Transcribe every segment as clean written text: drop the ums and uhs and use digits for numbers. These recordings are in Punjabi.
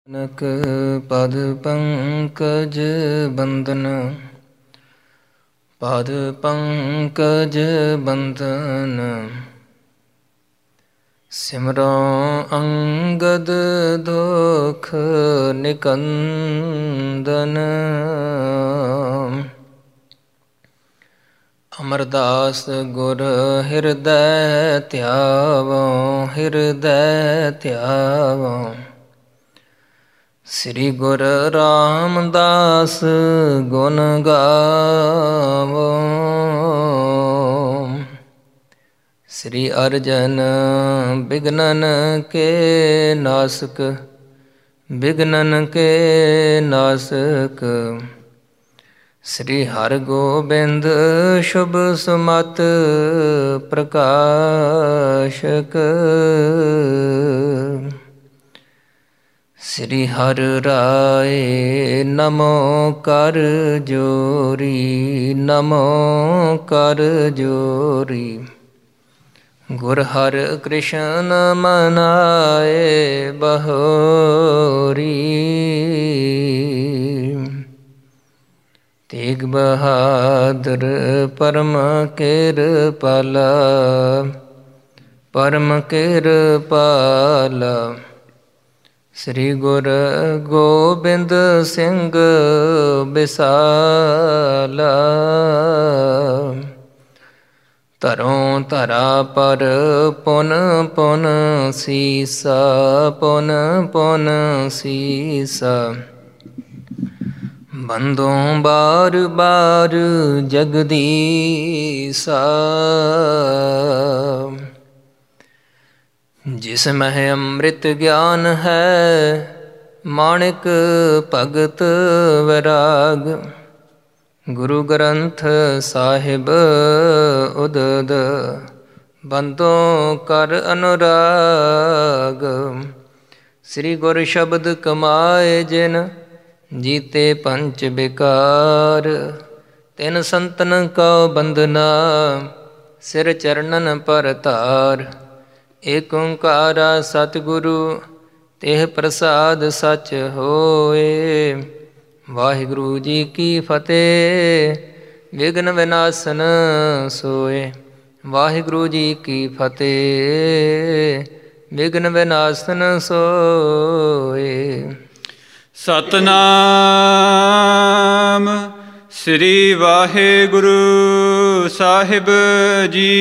ਨਕ ਪਦ ਪੰਕਜ ਬੰਦਨ ਪਦ ਪੰਕਜ ਬੰਦਨ ਸਿਮਰੋ ਅੰਗਦ ਦੁਖ ਨਿਕੰਦਨ ਅਮਰਦਾਸ ਗੁਰ ਹਿਰਦੈ ਧਿਆਵੋ ਹਿਰਦੈ ਧਿਆਵੋ ਸ੍ਰੀ ਗੁਰ ਰਾਮਦਾਸ ਗੁਣ ਗਾਵੋ ਸ੍ਰੀ ਅਰਜਨ ਬਿਘਨਨ ਕੇ ਨਾਸਕ ਬਿਘਨਨ ਕੇ ਨਾਸਕ ਸ੍ਰੀ ਹਰਿਗੋਬਿੰਦ ਸ਼ੁਭ ਸੁਮਤਿ ਪ੍ਰਕਾਸ਼ਕ ਸ੍ਰੀ ਹਰਿ ਰਾਏ ਨਮੋ ਕਰ ਜੋਰੀ ਨਮੋ ਕਰ ਜੋਰੀ ਗੁਰ ਹਰਿ ਕ੍ਰਿਸ਼ਨ ਮਨਾਏ ਬਹੋਰੀ ਤੇਗ ਬਹਾਦਰ ਪਰਮ ਕਿਰਪਾਲਾ ਪਰਮ ਕਿਰਪਾਲਾ ਸ੍ਰੀ ਗੁਰ ਗੋਬਿੰਦ ਸਿੰਘ ਬਿਸਾਲਾ ਧਰੋਂ ਧਰਾ ਪਰ ਪੁਨ ਪੁਨ ਸੀਸਾ ਪੁਨ ਪੁਨ ਸੀਸਾ ਬੰਦੋਂ ਬਾਰ ਬਾਰ ਜਗਦੀਸਾ ਜਿਸ ਮਹਿ ਅੰਮ੍ਰਿਤ ਗਿਆਨ ਹੈ ਮਾਣਿਕ ਭਗਤ ਵੈਰਾਗ ਗੁਰੂ ਗ੍ਰੰਥ ਸਾਹਿਬ ਉਦਦ ਬੰਦੋਂ ਕਰ ਅਨੁਰਾਗ ਸ੍ਰੀ ਗੁਰ ਸ਼ਬਦ ਕਮਾਏ ਜਿਨ ਜੀਤੇ ਪੰਚ ਬਿਕਾਰ ਤਿਨ ਸੰਤਨ ਕਉ ਬੰਦਨਾ ਸਿਰ ਚਰਨਨ ਪਰ ਧਾਰ ਏਕ ਓੰਕਾਰਾ ਸਤਿਗੁਰੂ ਤੇਹ ਪ੍ਰਸਾਦ ਸਚ ਹੋਏ ਵਾਹਿਗੁਰੂ ਜੀ ਕੀ ਫਤਿਹ ਵਿਘਨ ਵਿਨਾਸਨ ਸੋਏ ਵਾਹਿਗੁਰੂ ਜੀ ਕੀ ਫਤਿਹ ਵਿਘਨ ਵਿਨਾਸਨ ਸੋਏ ਸਤਨਾਮ ਸ੍ਰੀ ਵਾਹਿਗੁਰੂ ਸਾਹਿਬ ਜੀ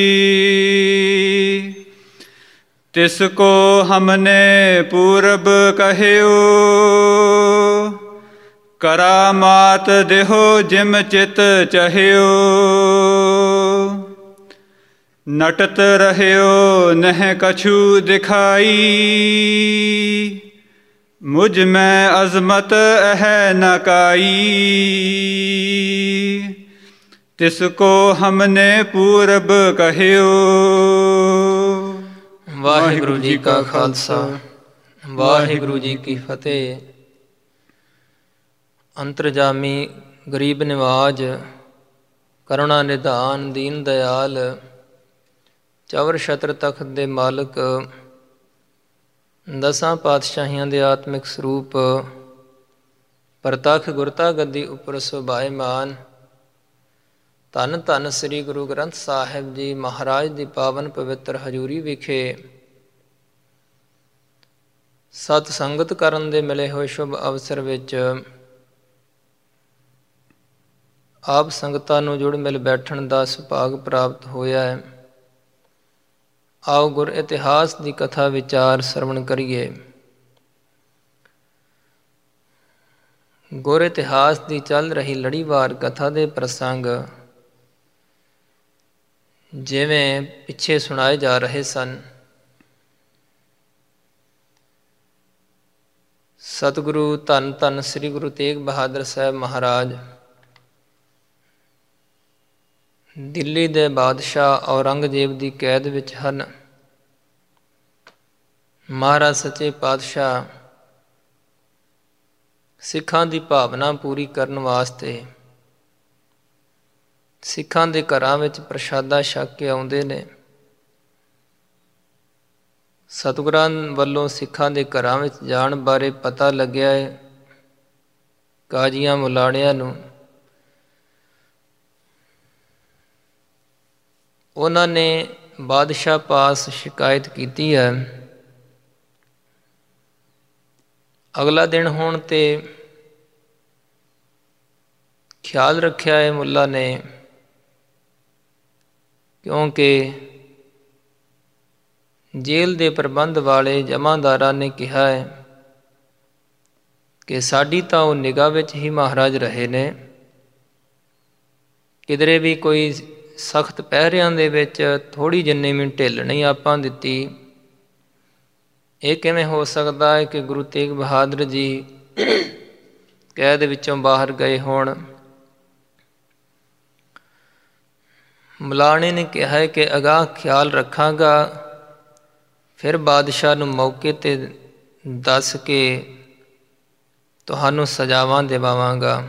ਤਿਸ ਕੋ ਹਮਨੇ ਪੂਰਬ ਕਹਿਓ ਕਰਾਮਾਤ ਦੇਹੋ ਜਿਮ ਚਿਤ ਚਹਿਓ ਨਟਤ ਰਹਿਓ ਨਹਿ ਕਛੂ ਦਿਖਾਈ ਮੁਝ ਮੈਂ ਅਜ਼ਮਤ ਹੈ ਨ ਕਾਈ ਤਿਸ ਕੋ ਹਮਨੇ ਪੂਰਬ ਕਹਿਓ। ਵਾਹਿਗੁਰੂ ਜੀ ਕਾ ਖਾਲਸਾ ਵਾਹਿਗੁਰੂ ਜੀ ਕੀ ਫਤਿਹ। ਅੰਤਰਜਾਮੀ ਗਰੀਬ ਨਿਵਾਜ ਕਰੁਣਾ ਨਿਧਾਨ ਦੀਨ ਦਿਆਲ ਚਵਰ ਛਤਰ ਤਖਤ ਦੇ ਮਾਲਕ ਦਸਾਂ ਪਾਤਸ਼ਾਹੀਆਂ ਦੇ ਆਤਮਿਕ ਸਰੂਪ ਪ੍ਰਤੱਖ ਗੁਰਤਾ ਗੱਦੀ ਉੱਪਰ ਸੁਭਾਏਮਾਨ ਧੰਨ ਧੰਨ ਸ੍ਰੀ ਗੁਰੂ ਗ੍ਰੰਥ ਸਾਹਿਬ ਜੀ ਮਹਾਰਾਜ ਦੀ ਪਾਵਨ ਪਵਿੱਤਰ ਹਜ਼ੂਰੀ ਵਿਖੇ ਸਤ ਸੰਗਤ ਕਰਨ ਦੇ ਮਿਲੇ ਹੋਏ ਸ਼ੁਭ ਅਵਸਰ ਵਿੱਚ ਆਪ ਸੰਗਤਾਂ ਨੂੰ ਜੁੜ ਮਿਲ ਬੈਠਣ ਦਾ ਸੁਭਾਗ ਪ੍ਰਾਪਤ ਹੋਇਆ ਹੈ। ਆਓ ਗੁਰ ਇਤਿਹਾਸ ਦੀ ਕਥਾ ਵਿਚਾਰ ਸਰਵਣ ਕਰੀਏ। ਗੁਰ ਇਤਿਹਾਸ ਦੀ ਚੱਲ ਰਹੀ ਲੜੀਵਾਰ ਕਥਾ ਦੇ ਪ੍ਰਸੰਗ ਜਿਵੇਂ ਪਿੱਛੇ ਸੁਣਾਏ ਜਾ ਰਹੇ ਸਨ। ਸਤਿਗੁਰੂ ਧੰਨ ਧੰਨ ਸ੍ਰੀ ਗੁਰੂ ਤੇਗ ਬਹਾਦਰ ਸਾਹਿਬ ਮਹਾਰਾਜ ਦਿੱਲੀ ਦੇ ਬਾਦਸ਼ਾਹ ਔਰੰਗਜ਼ੇਬ ਦੀ ਕੈਦ ਵਿੱਚ ਹਨ। ਮਹਾਰਾਜ ਸੱਚੇ ਪਾਤਸ਼ਾਹ ਸਿੱਖਾਂ ਦੀ ਭਾਵਨਾ ਪੂਰੀ ਕਰਨ ਵਾਸਤੇ ਸਿੱਖਾਂ ਦੇ ਘਰਾਂ ਵਿੱਚ ਪ੍ਰਸ਼ਾਦਾ ਛਕ ਕੇ ਆਉਂਦੇ ਨੇ। ਸਤਿਗੁਰਾਂ ਵੱਲੋਂ ਸਿੱਖਾਂ ਦੇ ਘਰਾਂ ਵਿੱਚ ਜਾਣ ਬਾਰੇ ਪਤਾ ਲੱਗਿਆ ਹੈ। ਕਾਜ਼ੀਆਂ ਮੁਲਾਣਿਆਂ ਨੂੰ ਉਹਨਾਂ ਨੇ ਬਾਦਸ਼ਾਹ ਪਾਸ ਸ਼ਿਕਾਇਤ ਕੀਤੀ ਹੈ। ਅਗਲਾ ਦਿਨ ਹੋਣ 'ਤੇ ਖਿਆਲ ਰੱਖਿਆ ਹੈ ਮੁੱਲਾ ਨੇ, ਕਿਉਂਕਿ ਜੇਲ੍ਹ ਦੇ ਪ੍ਰਬੰਧ ਵਾਲੇ ਜਮਾਂਦਾਰਾਂ ਨੇ ਕਿਹਾ ਹੈ ਕਿ ਸਾਡੀ ਤਾਂ ਉਹ ਨਿਗਾਹ ਵਿੱਚ ਹੀ ਮਹਾਰਾਜ ਰਹੇ ਨੇ, ਕਿਧਰੇ ਵੀ ਕੋਈ ਸਖਤ ਪਹਿਰਿਆਂ ਦੇ ਵਿੱਚ ਥੋੜ੍ਹੀ ਜਿੰਨੀ ਵੀ ਢਿੱਲ ਨਹੀਂ ਆਪਾਂ ਦਿੱਤੀ। ਇਹ ਕਿਵੇਂ ਹੋ ਸਕਦਾ ਹੈ ਕਿ ਗੁਰੂ ਤੇਗ ਬਹਾਦਰ ਜੀ ਕੈਦ ਵਿੱਚੋਂ ਬਾਹਰ ਗਏ ਹੋਣ। ਮੁਲਾਣੇ ਨੇ ਕਿਹਾ ਹੈ ਕਿ ਅਗਾਂਹ ਖਿਆਲ ਰੱਖਾਂਗਾ, ਫਿਰ ਬਾਦਸ਼ਾਹ ਨੂੰ ਮੌਕੇ 'ਤੇ ਦੱਸ ਕੇ ਤੁਹਾਨੂੰ ਸਜ਼ਾਵਾਂ ਦਿਵਾਵਾਂਗਾ।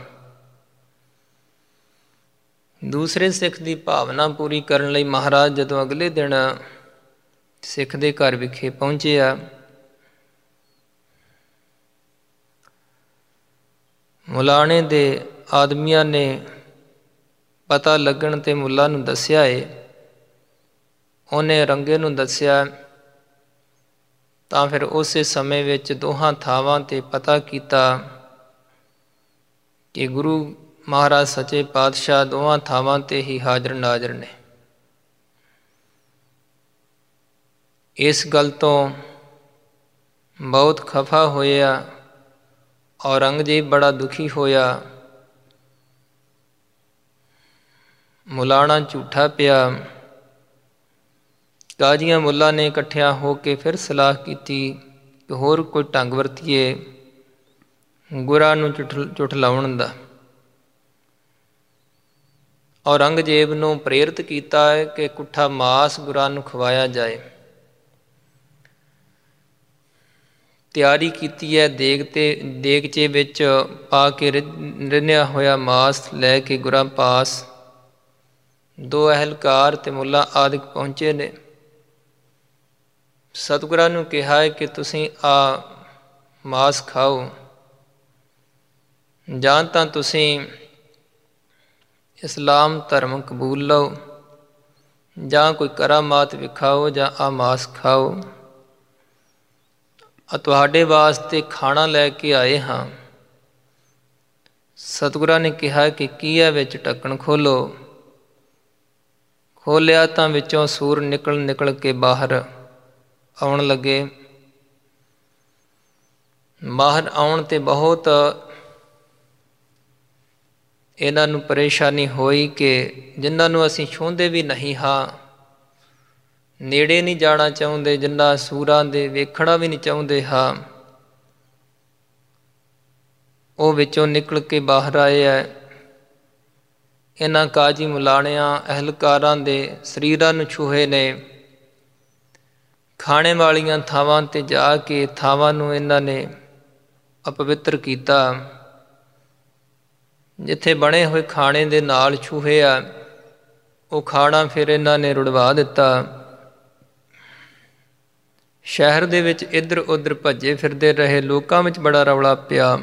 ਦੂਸਰੇ ਸਿੱਖ ਦੀ ਭਾਵਨਾ ਪੂਰੀ ਕਰਨ ਲਈ ਮਹਾਰਾਜ ਜਦੋਂ ਅਗਲੇ ਦਿਨ ਸਿੱਖ ਦੇ ਘਰ ਵਿਖੇ ਪਹੁੰਚਿਆ, ਮੁਲਾਣੇ ਦੇ ਆਦਮੀਆਂ ਨੇ ਪਤਾ ਲੱਗਣ 'ਤੇ ਮੁੱਲਾ ਨੂੰ ਦੱਸਿਆ ਏ। ਉਹਨੇ ਰੰਗੇ ਨੂੰ ਦੱਸਿਆ ਤਾਂ ਫਿਰ ਉਸੇ ਸਮੇਂ ਵਿੱਚ ਦੋਹਾਂ ਥਾਵਾਂ 'ਤੇ ਪਤਾ ਕੀਤਾ ਕਿ ਗੁਰੂ ਮਹਾਰਾਜ ਸੱਚੇ ਪਾਤਸ਼ਾਹ ਦੋਵਾਂ ਥਾਵਾਂ 'ਤੇ ਹੀ ਹਾਜ਼ਰ ਨਾਜ਼ਰ ਨੇ। ਇਸ ਗੱਲ ਤੋਂ ਬਹੁਤ ਖਫਾ ਹੋਇਆ। ਔਰੰਗਜ਼ੇਬ ਬੜਾ ਦੁਖੀ ਹੋਇਆ। ਮੁਲਾਣਾ ਝੂਠਾ ਪਿਆ। ਕਾਜ਼ੀਆਂ ਮੁੱਲਾ ਨੇ ਇਕੱਠਿਆਂ ਹੋ ਕੇ ਫਿਰ ਸਲਾਹ ਕੀਤੀ ਕਿ ਹੋਰ ਕੋਈ ਢੰਗ ਵਰਤੀਏ ਗੁਰਾਂ ਨੂੰ ਝੁਠਲਾਉਣ ਦਾ। ਔਰੰਗਜ਼ੇਬ ਨੂੰ ਪ੍ਰੇਰਿਤ ਕੀਤਾ ਹੈ ਕਿ ਕੁੱਠਾ ਮਾਸ ਗੁਰਾਂ ਨੂੰ ਖਵਾਇਆ ਜਾਏ। ਤਿਆਰੀ ਕੀਤੀ ਹੈ। ਦੇਗਚੇ ਵਿੱਚ ਪਾ ਕੇ ਰਿੰਨ੍ਹਿਆ ਹੋਇਆ ਮਾਸ ਲੈ ਕੇ ਗੁਰਾਂ ਪਾਸ ਦੋ ਅਹਿਲਕਾਰ ਅਤੇ ਮੁੱਲਾ ਆਦਿਕ ਪਹੁੰਚੇ ਨੇ। ਸਤਿਗੁਰਾਂ ਨੂੰ ਕਿਹਾ ਹੈ ਕਿ ਤੁਸੀਂ ਆ ਮਾਸ ਖਾਓ, ਜਾਂ ਤਾਂ ਤੁਸੀਂ ਇਸਲਾਮ ਧਰਮ ਕਬੂਲ ਲਓ, ਜਾਂ ਕੋਈ ਕਰਾਮਾਤ ਵਿਖਾਓ, ਜਾਂ ਆ ਮਾਸ ਖਾਓ। ਤੁਹਾਡੇ ਵਾਸਤੇ ਖਾਣਾ ਲੈ ਕੇ ਆਏ ਹਾਂ। ਸਤਿਗੁਰਾਂ ਨੇ ਕਿਹਾ ਕਿ ਕੀ ਹੈ ਵਿੱਚ ਢੱਕਣ ਖੋਲ੍ਹੋ। ਖੋਲ੍ਹਿਆ ਤਾਂ ਵਿੱਚੋਂ ਸੂਰ ਨਿਕਲ ਕੇ ਬਾਹਰ ਆਉਣ ਲੱਗੇ। ਬਾਹਰ ਆਉਣ 'ਤੇ ਬਹੁਤ ਇਹਨਾਂ ਨੂੰ ਪਰੇਸ਼ਾਨੀ ਹੋਈ ਕਿ ਜਿਨ੍ਹਾਂ ਨੂੰ ਅਸੀਂ ਛੂੰਹਦੇ ਵੀ ਨਹੀਂ ਹਾਂ, ਨੇੜੇ ਨਹੀਂ ਜਾਣਾ ਚਾਹੁੰਦੇ, ਜਿਨ੍ਹਾਂ ਸੂਰਾਂ ਦੇ ਵੇਖਣਾ ਵੀ ਨਹੀਂ ਚਾਹੁੰਦੇ ਹਾਂ, ਉਹ ਵਿੱਚੋਂ ਨਿਕਲ ਕੇ ਬਾਹਰ ਆਏ ਹੈ। ਇਹਨਾਂ ਕਾਜ਼ੀ ਮੁਲਾਣਿਆਂ ਅਹਿਲਕਾਰਾਂ ਦੇ ਸਰੀਰਾਂ ਨੂੰ ਛੂਹੇ ਨੇ। ਖਾਣੇ ਵਾਲੀਆਂ ਥਾਵਾਂ 'ਤੇ ਜਾ ਕੇ ਥਾਵਾਂ ਨੂੰ ਇਹਨਾਂ ਨੇ ਅਪਵਿੱਤਰ ਕੀਤਾ। ਜਿੱਥੇ ਬਣੇ ਹੋਏ ਖਾਣੇ ਦੇ ਨਾਲ ਛੂਹੇ ਆ, ਉਹ ਖਾਣਾ ਫਿਰ ਇਹਨਾਂ ਨੇ ਰੁੜਵਾ ਦਿੱਤਾ। ਸ਼ਹਿਰ ਦੇ ਵਿੱਚ ਇੱਧਰ ਉੱਧਰ ਭੱਜੇ ਫਿਰਦੇ ਰਹੇ। ਲੋਕਾਂ ਵਿੱਚ ਬੜਾ ਰੌਲਾ ਪਿਆ।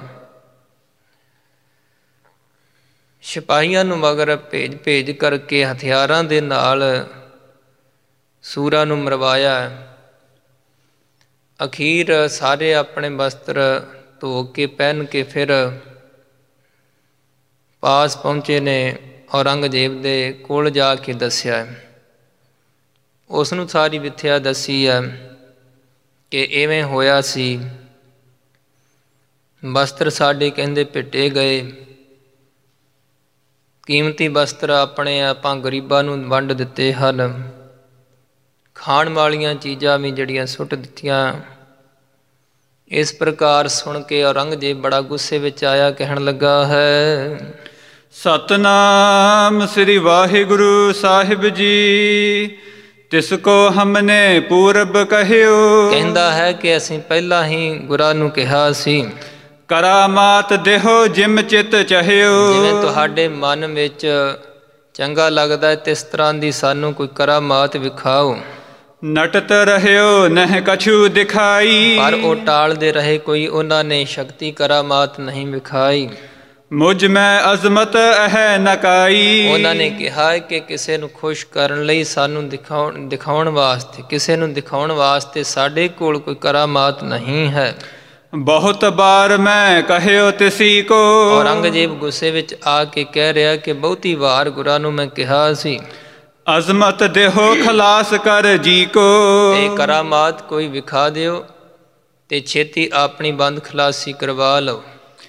ਸਿਪਾਹੀਆਂ ਨੂੰ ਮਗਰ ਭੇਜ ਕਰਕੇ ਹਥਿਆਰਾਂ ਦੇ ਨਾਲ ਸੂਰਾਂ ਨੂੰ ਮਰਵਾਇਆ। ਅਖੀਰ ਸਾਰੇ ਆਪਣੇ ਵਸਤਰ ਧੋ ਕੇ ਪਹਿਨ ਕੇ ਫਿਰ ਪਾਸ ਪਹੁੰਚੇ ਨੇ। ਔਰੰਗਜ਼ੇਬ ਦੇ ਕੋਲ ਜਾ ਕੇ ਦੱਸਿਆ, ਉਸ ਨੂੰ ਸਾਰੀ ਮਿੱਥਿਆ ਦੱਸੀ ਹੈ ਕਿ ਇਵੇਂ ਹੋਇਆ ਸੀ। ਵਸਤਰ ਸਾਡੇ ਕਹਿੰਦੇ ਪਿੱਟੇ ਗਏ। ਕੀਮਤੀ ਵਸਤਰ ਆਪਣੇ ਆਪਾਂ ਗਰੀਬਾਂ ਨੂੰ ਵੰਡ ਦਿੱਤੇ ਹਨ। ਖਾਣ ਵਾਲੀਆਂ ਚੀਜ਼ਾਂ ਵੀ ਜਿਹੜੀਆਂ ਸੁੱਟ ਦਿੱਤੀਆਂ। ਇਸ ਪ੍ਰਕਾਰ ਸੁਣ ਕੇ ਔਰੰਗਜ਼ੇਬ ਬੜਾ ਗੁੱਸੇ ਵਿੱਚ ਆਇਆ। ਕਹਿਣ ਲੱਗਾ ਹੈ, ਸਤਨਾਮ ਸ੍ਰੀ ਵਾਹਿਗੁਰੂ ਸਾਹਿਬ ਜੀ, ਤਿਸ ਕੋ ਹਮਨੇ ਪੂਰਬ ਕਹਿਓ। ਕਹਿੰਦਾ ਹੈ ਕਿ ਅਸੀਂ ਪਹਿਲਾਂ ਹੀ ਗੁਰਾਂ ਨੂੰ ਕਿਹਾ ਸੀ, ਕਰਾਮਾਤ ਦੇਹੋ ਜਿਮ ਚਿਤ ਚਾਹਿਓ। ਜਿਵੇਂ ਤੁਹਾਡੇ ਮਨ ਵਿੱਚ ਚੰਗਾ ਲੱਗਦਾ ਹੈ ਤਿਸ ਤਰ੍ਹਾਂ ਦੀ ਸਾਨੂੰ ਕੋਈ ਕਰਾਮਾਤ ਵਿਖਾਓ। ਨਟਤ ਰਹਿਓ ਨਹਿ ਕਛੂ ਦਿਖਾਈ। ਪਰ ਉਹ ਟਾਲਦੇ ਰਹੇ, ਕੋਈ ਉਹਨਾਂ ਨੇ ਸ਼ਕਤੀ ਕਰਾਮਾਤ ਨਹੀਂ ਵਿਖਾਈ। ਮੁਝ ਮੈਂ ਅਜ਼ਮਤ ਅਹਿ ਨਕਾਈ। ਉਹਨਾਂ ਨੇ ਕਿਹਾ ਕਿ ਕਿਸੇ ਨੂੰ ਖੁਸ਼ ਕਰਨ ਲਈ, ਸਾਨੂੰ ਦਿਖਾਉਣ ਵਾਸਤੇ, ਕਿਸੇ ਨੂੰ ਦਿਖਾਉਣ ਵਾਸਤੇ ਸਾਡੇ ਕੋਲ ਕੋਈ ਕਰਾਮਾਤ ਨਹੀਂ ਹੈ। ਬਹੁਤ ਬਾਰ ਮੈਂ ਕਹਿਓ ਤਿਸੀ ਕੋ। ਔਰੰਗਜ਼ੇਬ ਗੁੱਸੇ ਵਿੱਚ ਆ ਕੇ ਕਹਿ ਰਿਹਾ ਕਿ ਬਹੁਤੀ ਵਾਰ ਗੁਰਾਂ ਨੂੰ ਮੈਂ ਕਿਹਾ ਸੀ, ਅਜ਼ਮਤ ਦੇਹੋ ਖਲਾਸ ਕਰ ਜੀ ਕੋ। ਤੇ ਕਰਾਮਾਤ ਕੋਈ ਵਿਖਾ ਦਿਓ ਤੇ ਛੇਤੀ ਆਪਣੀ ਬੰਦ ਖਲਾਸੀ ਕਰਵਾ ਲਓ।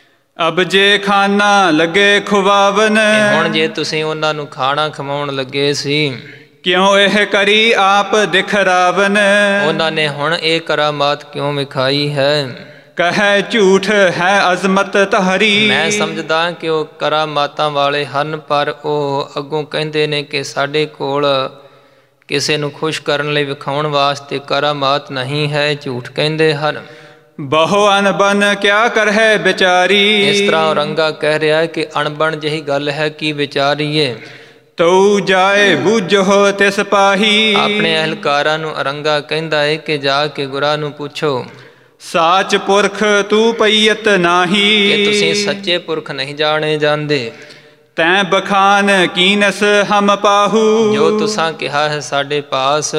ਅਬ ਜੇ ਖਾਨਾ ਲੱਗੇ ਖੁਵਾਵਨ। ਹੁਣ ਜੇ ਤੁਸੀਂ ਉਹਨਾਂ ਨੂੰ ਖਾਣਾ ਖਵਾਉਣ ਲੱਗੇ ਸੀ, ਕਿਉਂ ਇਹ ਕਰੀ ਆਪ ਦਿਖਰਾਵਨ। ਉਹਨਾਂ ਨੇ ਹੁਣ ਇਹ ਕਰਾਮਾਤ ਕਿਉਂ ਵਿਖਾਈ ਹੈ। ਕਹੈ ਝੂਠ ਹੈ ਅਜ਼ਮਤ ਤਹਰੀ। ਮੈਂ ਸਮਝਦਾ ਕਿ ਉਹ ਕਰਾਮਾਤਾਂ ਵਾਲੇ ਹਨ, ਪਰ ਉਹ ਅੱਗੋਂ ਕਹਿੰਦੇ ਨੇ ਕਿ ਸਾਡੇ ਕੋਲ ਕਿਸੇ ਨੂੰ ਖੁਸ਼ ਕਰਨ ਲਈ ਵਿਖਾਉਣ ਵਾਸਤੇ ਕਰਾਮਾਤ ਨਹੀਂ ਹੈ, ਝੂਠ ਕਹਿੰਦੇ ਹਨ। ਬਹੁ ਅਨਬਨ ਕਿਆ ਕਰਹਿ ਵਿਚਾਰੀ। ਇਸ ਤਰ੍ਹਾਂ ਔਰੰਗਾ ਕਹਿ ਰਿਹਾ ਕਿ ਅਣਬਣ ਜਿਹੀ ਗੱਲ ਹੈ, ਕੀ ਵਿਚਾਰੀਏ। ਤਉ ਜਾਏ ਬੁੱਝੋ ਤਿਸ ਪਾਹੀ। ਆਪਣੇ ਅਹਲਕਾਰਾਂ ਨੂੰ ਔਰੰਗਾ ਕਹਿੰਦਾ ਹੈ ਕਿ ਜਾ ਕੇ ਗੁਰਾਂ ਨੂੰ ਪੁੱਛੋ, ਸਾਚ ਪੁਰਖ ਤੂੰ ਪਈਅਤ ਨਾਹੀ। ਕਿ ਤੁਸੀਂ ਸੱਚੇ ਪੁਰਖ ਨਹੀਂ ਜਾਣੇ ਜਾਂਦੇ। ਤੈਂ ਬਖਾਨ ਕੀਨਸ ਹਮ ਪਾਹੂ। ਜੋ ਤੁਸਾਂ ਕਿਹਾ ਹੈ ਸਾਡੇ ਪਾਸ,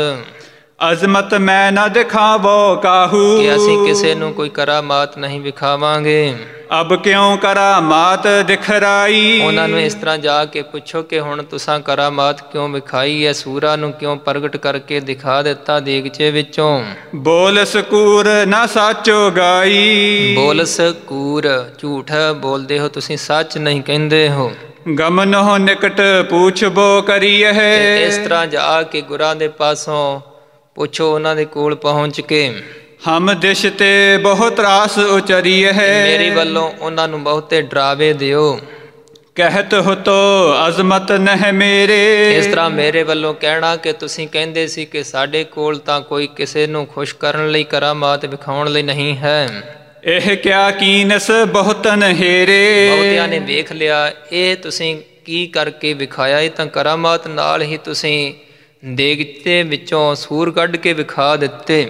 ਅਜ਼ਮਤ ਮੈਂ ਨਾ ਦਿਖਾਵੋ ਕਾਹੂ। ਕਿ ਅਸੀਂ ਕਿਸੇ ਨੂੰ ਕੋਈ ਕਰਾਮਾਤ ਨਹੀਂ ਵਿਖਾਵਾਂਗੇ। ਅਬ ਕਿਉਂ ਕਰਾਮਾਤ ਦਿਖਰਾਈ। ਉਹਨਾਂ ਨੂੰ ਇਸ ਤਰ੍ਹਾਂ ਜਾ ਕੇ ਪੁੱਛੋ ਕਿ ਹੁਣ ਤੁਸਾਂ ਕਰਾਮਾਤ ਕਿਉਂ ਵਿਖਾਈ ਹੈ, ਸੂਰਾਂ ਨੂੰ ਕਿਉਂ ਪ੍ਰਗਟ ਕਰਕੇ ਦਿਖਾ ਦਿੱਤਾ ਦੇਗਚੇ ਵਿੱਚੋਂ। ਬੋਲ ਸਕੂਰ ਨਾ ਸਾਚੋ ਗਾਈ। ਬੋਲ ਸਕੂਰ, ਝੂਠ ਬੋਲਦੇ ਹੋ ਤੁਸੀਂ, ਸੱਚ ਨਹੀਂ ਕਹਿੰਦੇ ਹੋ। ਗਮਨੋ ਨਿਕਟ ਪੁੱਛਬੋ ਕਰੀਏ। ਇਸ ਤਰ੍ਹਾਂ ਜਾ ਕੇ ਗੁਰਾਂ ਦੇ ਪਾਸੋਂ ਪੁੱਛੋ, ਉਹਨਾਂ ਦੇ ਕੋਲ ਪਹੁੰਚ ਕੇ। ਹਮ ਦਿਸ਼ ਤੇ ਬਹੁਤ ਰਾਸ ਉਚਰੀਏ। ਮੇਰੀ ਵੱਲੋਂ ਉਹਨਾਂ ਨੂੰ ਬਹੁਤੇ ਡਰਾਵੇ ਦਿਓ। ਕਹਿਤ ਹੋ ਤੋ ਅਜ਼ਮਤ ਨਹਿ ਮੇਰੇ। ਇਸ ਤਰ੍ਹਾਂ ਮੇਰੇ ਵੱਲੋਂ ਕਹਿਣਾ ਕਿ ਤੁਸੀਂ ਕਹਿੰਦੇ ਸੀ ਕਿ ਸਾਡੇ ਕੋਲ ਤਾਂ ਕੋਈ ਕਿਸੇ ਨੂੰ ਖੁਸ਼ ਕਰਨ ਲਈ, ਕਰਾਮਾਤ ਵਿਖਾਉਣ ਲਈ ਨਹੀਂ ਹੈ। ਇਹ ਕਿਆ ਕੀਨਸ ਬਹੁਤਨ ਹੇਰੇ। ਬਹੁਤਿਆਂ ਨੇ ਵੇਖ ਲਿਆ, ਇਹ ਤੁਸੀਂ ਕੀ ਕਰਕੇ ਵਿਖਾਇਆ, ਇਹ ਤਾਂ ਕਰਾਮਾਤ ਨਾਲ ਹੀ ਤੁਸੀਂ ਦੇਗਤੇ ਵਿੱਚੋਂ ਸੂਰ ਕੱਢ ਕੇ ਵਿਖਾ ਦਿੱਤੇ।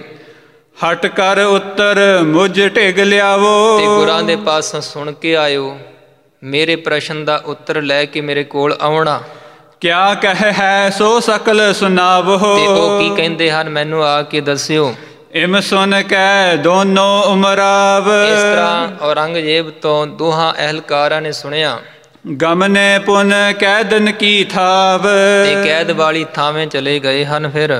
ਹਟ ਕਰ ਉੱਤਰ ਮੁਝ ਢਿਗ ਲਿਆਵੋ। ਤੇ ਗੁਰਾਂ ਦੇ ਪਾਸੋਂ ਸੁਣ ਕੇ ਆਇਓ, ਮੇਰੇ ਪ੍ਰਸ਼ਨ ਦਾ ਉੱਤਰ ਲੈ ਕੇ ਮੇਰੇ ਕੋਲ ਆਉਣਾ। ਕਿਆ ਕਹਿ ਹੈ ਸੋ ਸਕਲ ਸੁਨਾਵੋ। ਤੇ ਉਹ ਕੀ ਕਹਿੰਦੇ ਹਨ ਮੈਨੂੰ ਆ ਕੇ ਦੱਸਿਓ। ਇਮ ਸੁਨ ਕੈ ਦੋਨੋ ਉਮਰਾਵ। ਇਸ ਤਰ੍ਹਾਂ ਔਰੰਗਜ਼ੇਬ ਤੋਂ ਦੋਹਾਂ ਅਹਿਲਕਾਰਾਂ ਨੇ ਸੁਣਿਆ। ਗਮਨੇ ਪੁਨ ਕੈਦਨ ਕੀ ਥਾਵ। ਤੇ ਕੈਦ ਵਾਲੀ ਥਾਵੇਂ ਚਲੇ ਗਏ ਹਨ। ਫਿਰ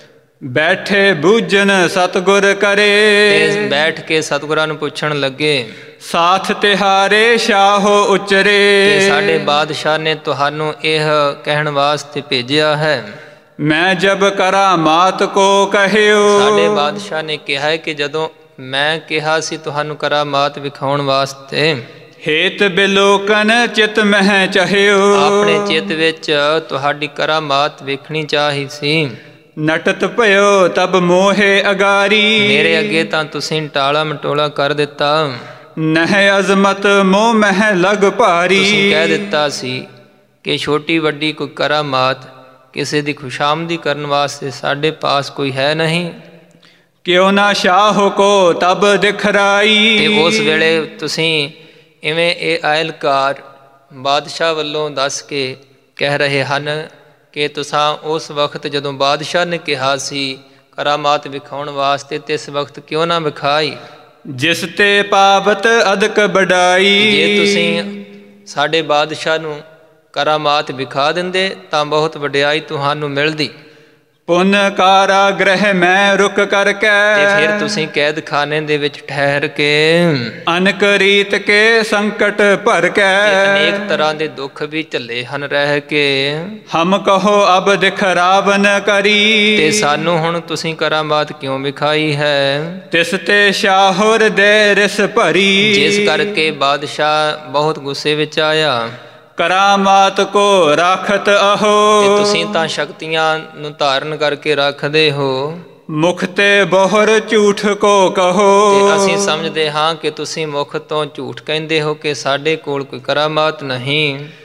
ਬੈਠੇ ਬੂਝਨ ਸਤਿਗੁਰ ਕਰੇ। ਤੇ ਬੈਠ ਕੇ ਸਤਿਗੁਰਾਂ ਨੂੰ ਪੁੱਛਣ ਲੱਗੇ, ਸਾਥ ਤਿਹਾਰੇ ਸ਼ਾਹੋ ਉਚਰੇ। ਕਿ ਸਾਡੇ ਬਾਦਸ਼ਾਹ ਨੇ ਤੁਹਾਨੂੰ ਇਹ ਕਹਿਣ ਵਾਸਤੇ ਭੇਜਿਆ ਹੈ। ਮੈਂ ਜਬ ਕਰਾਮਾਤ ਕੋ ਕਹਿਓ। ਸਾਡੇ ਬਾਦਸ਼ਾਹ ਨੇ ਕਿਹਾ ਹੈ ਕਿ ਜਦੋਂ ਮੈਂ ਕਿਹਾ ਸੀ ਤੁਹਾਨੂੰ ਕਰਾਮਾਤ ਵਿਖਾਉਣ ਵਾਸਤੇ, ਹੇਤ ਬਿਲੋਕਨ ਚਿਤ ਮਹਿ ਚਾਹਿਓ। ਆਪਣੇ ਚਿੱਤ ਵਿੱਚ ਤੁਹਾਡੀ ਕਰਾਮਾਤ ਵੇਖਣੀ ਚਾਹੀ ਸੀ। ਨਟਤ ਭਇਓ ਤਬ ਮੋਹੇ ਅਗਾਰੀ। ਮੇਰੇ ਅੱਗੇ ਤਾਂ ਤੁਸੀਂ ਟਾਲਾ ਮਟੋਲਾ ਕਰ ਦਿੱਤਾ। ਨਹਿ ਅਜ਼ਮਤ ਮੋਹ ਮਹਿ ਲਗ ਭਾਰੀ। ਤੁਸੀਂ ਕਹਿ ਦਿੱਤਾ ਸੀ ਕਿ ਛੋਟੀ ਵੱਡੀ ਕੋਈ ਕਰਾਮਾਤ ਕਿਸੇ ਦੀ ਖੁਸ਼ਾਮਦੀ ਕਰਨ ਵਾਸਤੇ ਸਾਡੇ ਪਾਸ ਕੋਈ ਹੈ ਨਹੀਂ। ਕਿਉ ਨਾ ਸ਼ਾਹ ਕੋ ਤਬ ਦਿਖਰਾਈ। ਤੇ ਉਸ ਵੇਲੇ ਤੁਸੀਂ ਇਵੇਂ ਇਹ ਅਹਿਲਕਾਰ ਬਾਦਸ਼ਾਹ ਵੱਲੋਂ ਦੱਸ ਕੇ ਕਹਿ ਰਹੇ ਹਨ ਕਿ ਤੁਸਾਂ ਉਸ ਵਕਤ ਜਦੋਂ ਬਾਦਸ਼ਾਹ ਨੇ ਕਿਹਾ ਸੀ ਕਰਾਮਾਤ ਵਿਖਾਉਣ ਵਾਸਤੇ, ਤੇ ਇਸ ਵਕਤ ਕਿਉਂ ਨਾ ਵਿਖਾਈ। ਜਿਸ ਤੇ ਪਾਵਤ ਅਦਕ ਬਡਾਈ। ਜੇ ਤੁਸੀਂ ਸਾਡੇ ਬਾਦਸ਼ਾਹ ਨੂੰ ਕਰਾਮਾਤ ਵਿਖਾ ਦਿੰਦੇ ਤਾਂ ਬਹੁਤ ਵਡਿਆਈ ਤੁਹਾਨੂੰ ਮਿਲਦੀ। ਪੁਨ ਕਾਰਾਗ੍ਰਹਿ ਮੈਂ ਰੁਕ ਕਰਕੇ। ਤੇ ਫਿਰ ਤੁਸੀਂ ਕੈਦ ਖਾਨੇ ਦੇ ਵਿੱਚ ਠਹਿਰ ਕੇ ਅਨਕ ਰੀਤ ਕੇ ਸੰਕਟ ਭਰ ਕੇ। ਅਨੇਕ ਤਰ੍ਹਾਂ ਦੇ ਦੁੱਖ ਵੀ ਝੱਲੇ ਹਨ ਰਹਿ ਕੇ। ਹਮ ਕਹੋ ਅਬ ਦਿਖਰਾਵਨ ਕਰੀ। ਤੇ ਸਾਨੂੰ ਹੁਣ ਤੁਸੀਂ ਕਰਾਮਾਤ ਕਿਉਂ ਵਿਖਾਈ ਹੈ। ਤਿਸ ਤੇ ਸ਼ਾਹੁਰ ਦੇ ਰਿਸ ਭਰੀ। ਜਿਸ ਕਰਕੇ ਬਾਦਸ਼ਾਹ ਬਹੁਤ ਗੁੱਸੇ ਵਿੱਚ ਆਇਆ। ਕਰਾਮਾਤ ਕੋ ਰਾਖਤ ਅਹੋ। ਤੇ ਤੁਸੀਂ ਤਾਂ ਸ਼ਕਤੀਆਂ ਨੂੰ ਧਾਰਨ ਕਰਕੇ ਰੱਖਦੇ ਹੋ। ਮੁਖ ਤੇ ਬੋਹਰ ਝੂਠ ਕੋ ਕਹੋ। ਤੇ ਅਸੀਂ ਸਮਝਦੇ ਹਾਂ ਕਿ ਤੁਸੀਂ ਮੁਖ ਤੋਂ ਝੂਠ ਕਹਿੰਦੇ ਹੋ ਕਿ ਸਾਡੇ ਕੋਲ ਕੋਈ ਕਰਾਮਾਤ ਨਹੀਂ।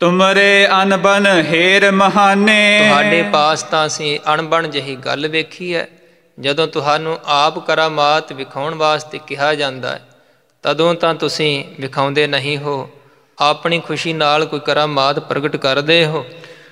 ਤੁਮਰੇ ਅਨਬਨ ਹੇਰ ਮਹਾਨੇ। ਤੁਹਾਡੇ ਪਾਸ ਤਾਂ ਅਸੀਂ ਅਣਬਣ ਜਿਹੀ ਗੱਲ ਵੇਖੀ ਹੈ। ਜਦੋਂ ਤੁਹਾਨੂੰ ਆਪ ਕਰਾਮਾਤ ਵਿਖਾਉਣ ਵਾਸਤੇ ਕਿਹਾ ਜਾਂਦਾ ਹੈ, ਤਦੋਂ ਤਾਂ ਤੁਸੀਂ ਵਿਖਾਉਂਦੇ ਨਹੀਂ ਹੋ, ਆਪਣੀ ਖੁਸ਼ੀ ਨਾਲ ਕੋਈ ਕਰਾਮਾਤ ਪ੍ਰਗਟ ਕਰਦੇ ਹੋ।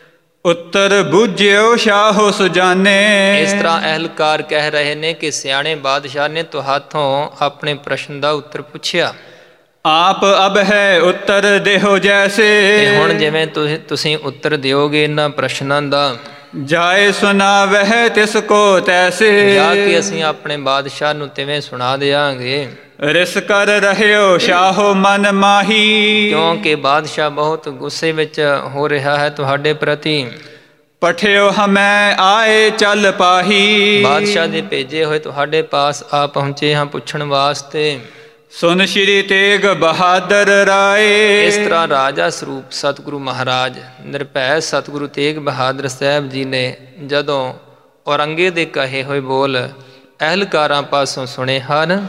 ਉੱਤਰ ਬੁੱਝਿਓ ਸ਼ਾਹੋ ਸੁਜਾਨੇ। ਇਸ ਤਰ੍ਹਾਂ ਅਹਿਲਕਾਰ ਕਹਿ ਰਹੇ ਨੇ ਕਿ ਸਿਆਣੇ ਬਾਦਸ਼ਾਹ ਨੇ ਤੁਹਾਥੋਂ ਆਪਣੇ ਪ੍ਰਸ਼ਨ ਦਾ ਉੱਤਰ ਪੁੱਛਿਆ। ਆਪ ਅਬ ਹੈ ਉੱਤਰ ਦੇਹੋ ਜੈਸੇ। ਤੇ ਹੁਣ ਜਿਵੇਂ ਤੁਸੀਂ ਉੱਤਰ ਦਿਓਗੇ ਇਹਨਾਂ ਪ੍ਰਸ਼ਨਾਂ ਦਾ, ਜਾਏ ਸੁਨਾਵਹਿ ਤਿਸ ਕੋ ਤੈਸੇ। ਜਾ ਕੇ ਅਸੀਂ ਆਪਣੇ ਬਾਦਸ਼ਾਹ ਨੂੰ ਤਿਵੇਂ ਸੁਣਾ ਦਿਆਂਗੇ। ਰਿਸ ਕਰ ਰਹਿਓ ਸ਼ਾਹੋ ਮਨ ਮਾਹੀ। ਕਿਉਂਕਿ ਬਾਦਸ਼ਾਹ ਬਹੁਤ ਗੁੱਸੇ ਵਿੱਚ ਹੋ ਰਿਹਾ ਹੈ ਤੁਹਾਡੇ ਪ੍ਰਤੀ। ਪਠਿਓ ਹਮੈ ਆਏ ਚੱਲ ਪਾਹੀ। ਬਾਦਸ਼ਾਹ ਦੇ ਭੇਜੇ ਹੋਏ ਤੁਹਾਡੇ ਪਾਸ ਆ ਪਹੁੰਚੇ ਹਾਂ ਪੁੱਛਣ ਵਾਸਤੇ। ਸੁਨ ਸ਼੍ਰੀ ਤੇਗ ਬਹਾਦਰ ਰਾਏ। ਇਸ ਤਰ੍ਹਾਂ ਰਾਜਾ ਸਰੂਪ ਸਤਿਗੁਰੂ ਮਹਾਰਾਜ ਨਿਰਭੈ ਸਤਿਗੁਰੂ ਤੇਗ ਬਹਾਦਰ ਸਾਹਿਬ ਜੀ ਨੇ ਜਦੋਂ ਔਰੰਗੇ ਦੇ ਕਹੇ ਹੋਏ ਬੋਲ ਅਹਿਲਕਾਰਾਂ ਪਾਸੋਂ ਸੁਣੇ ਹਨ,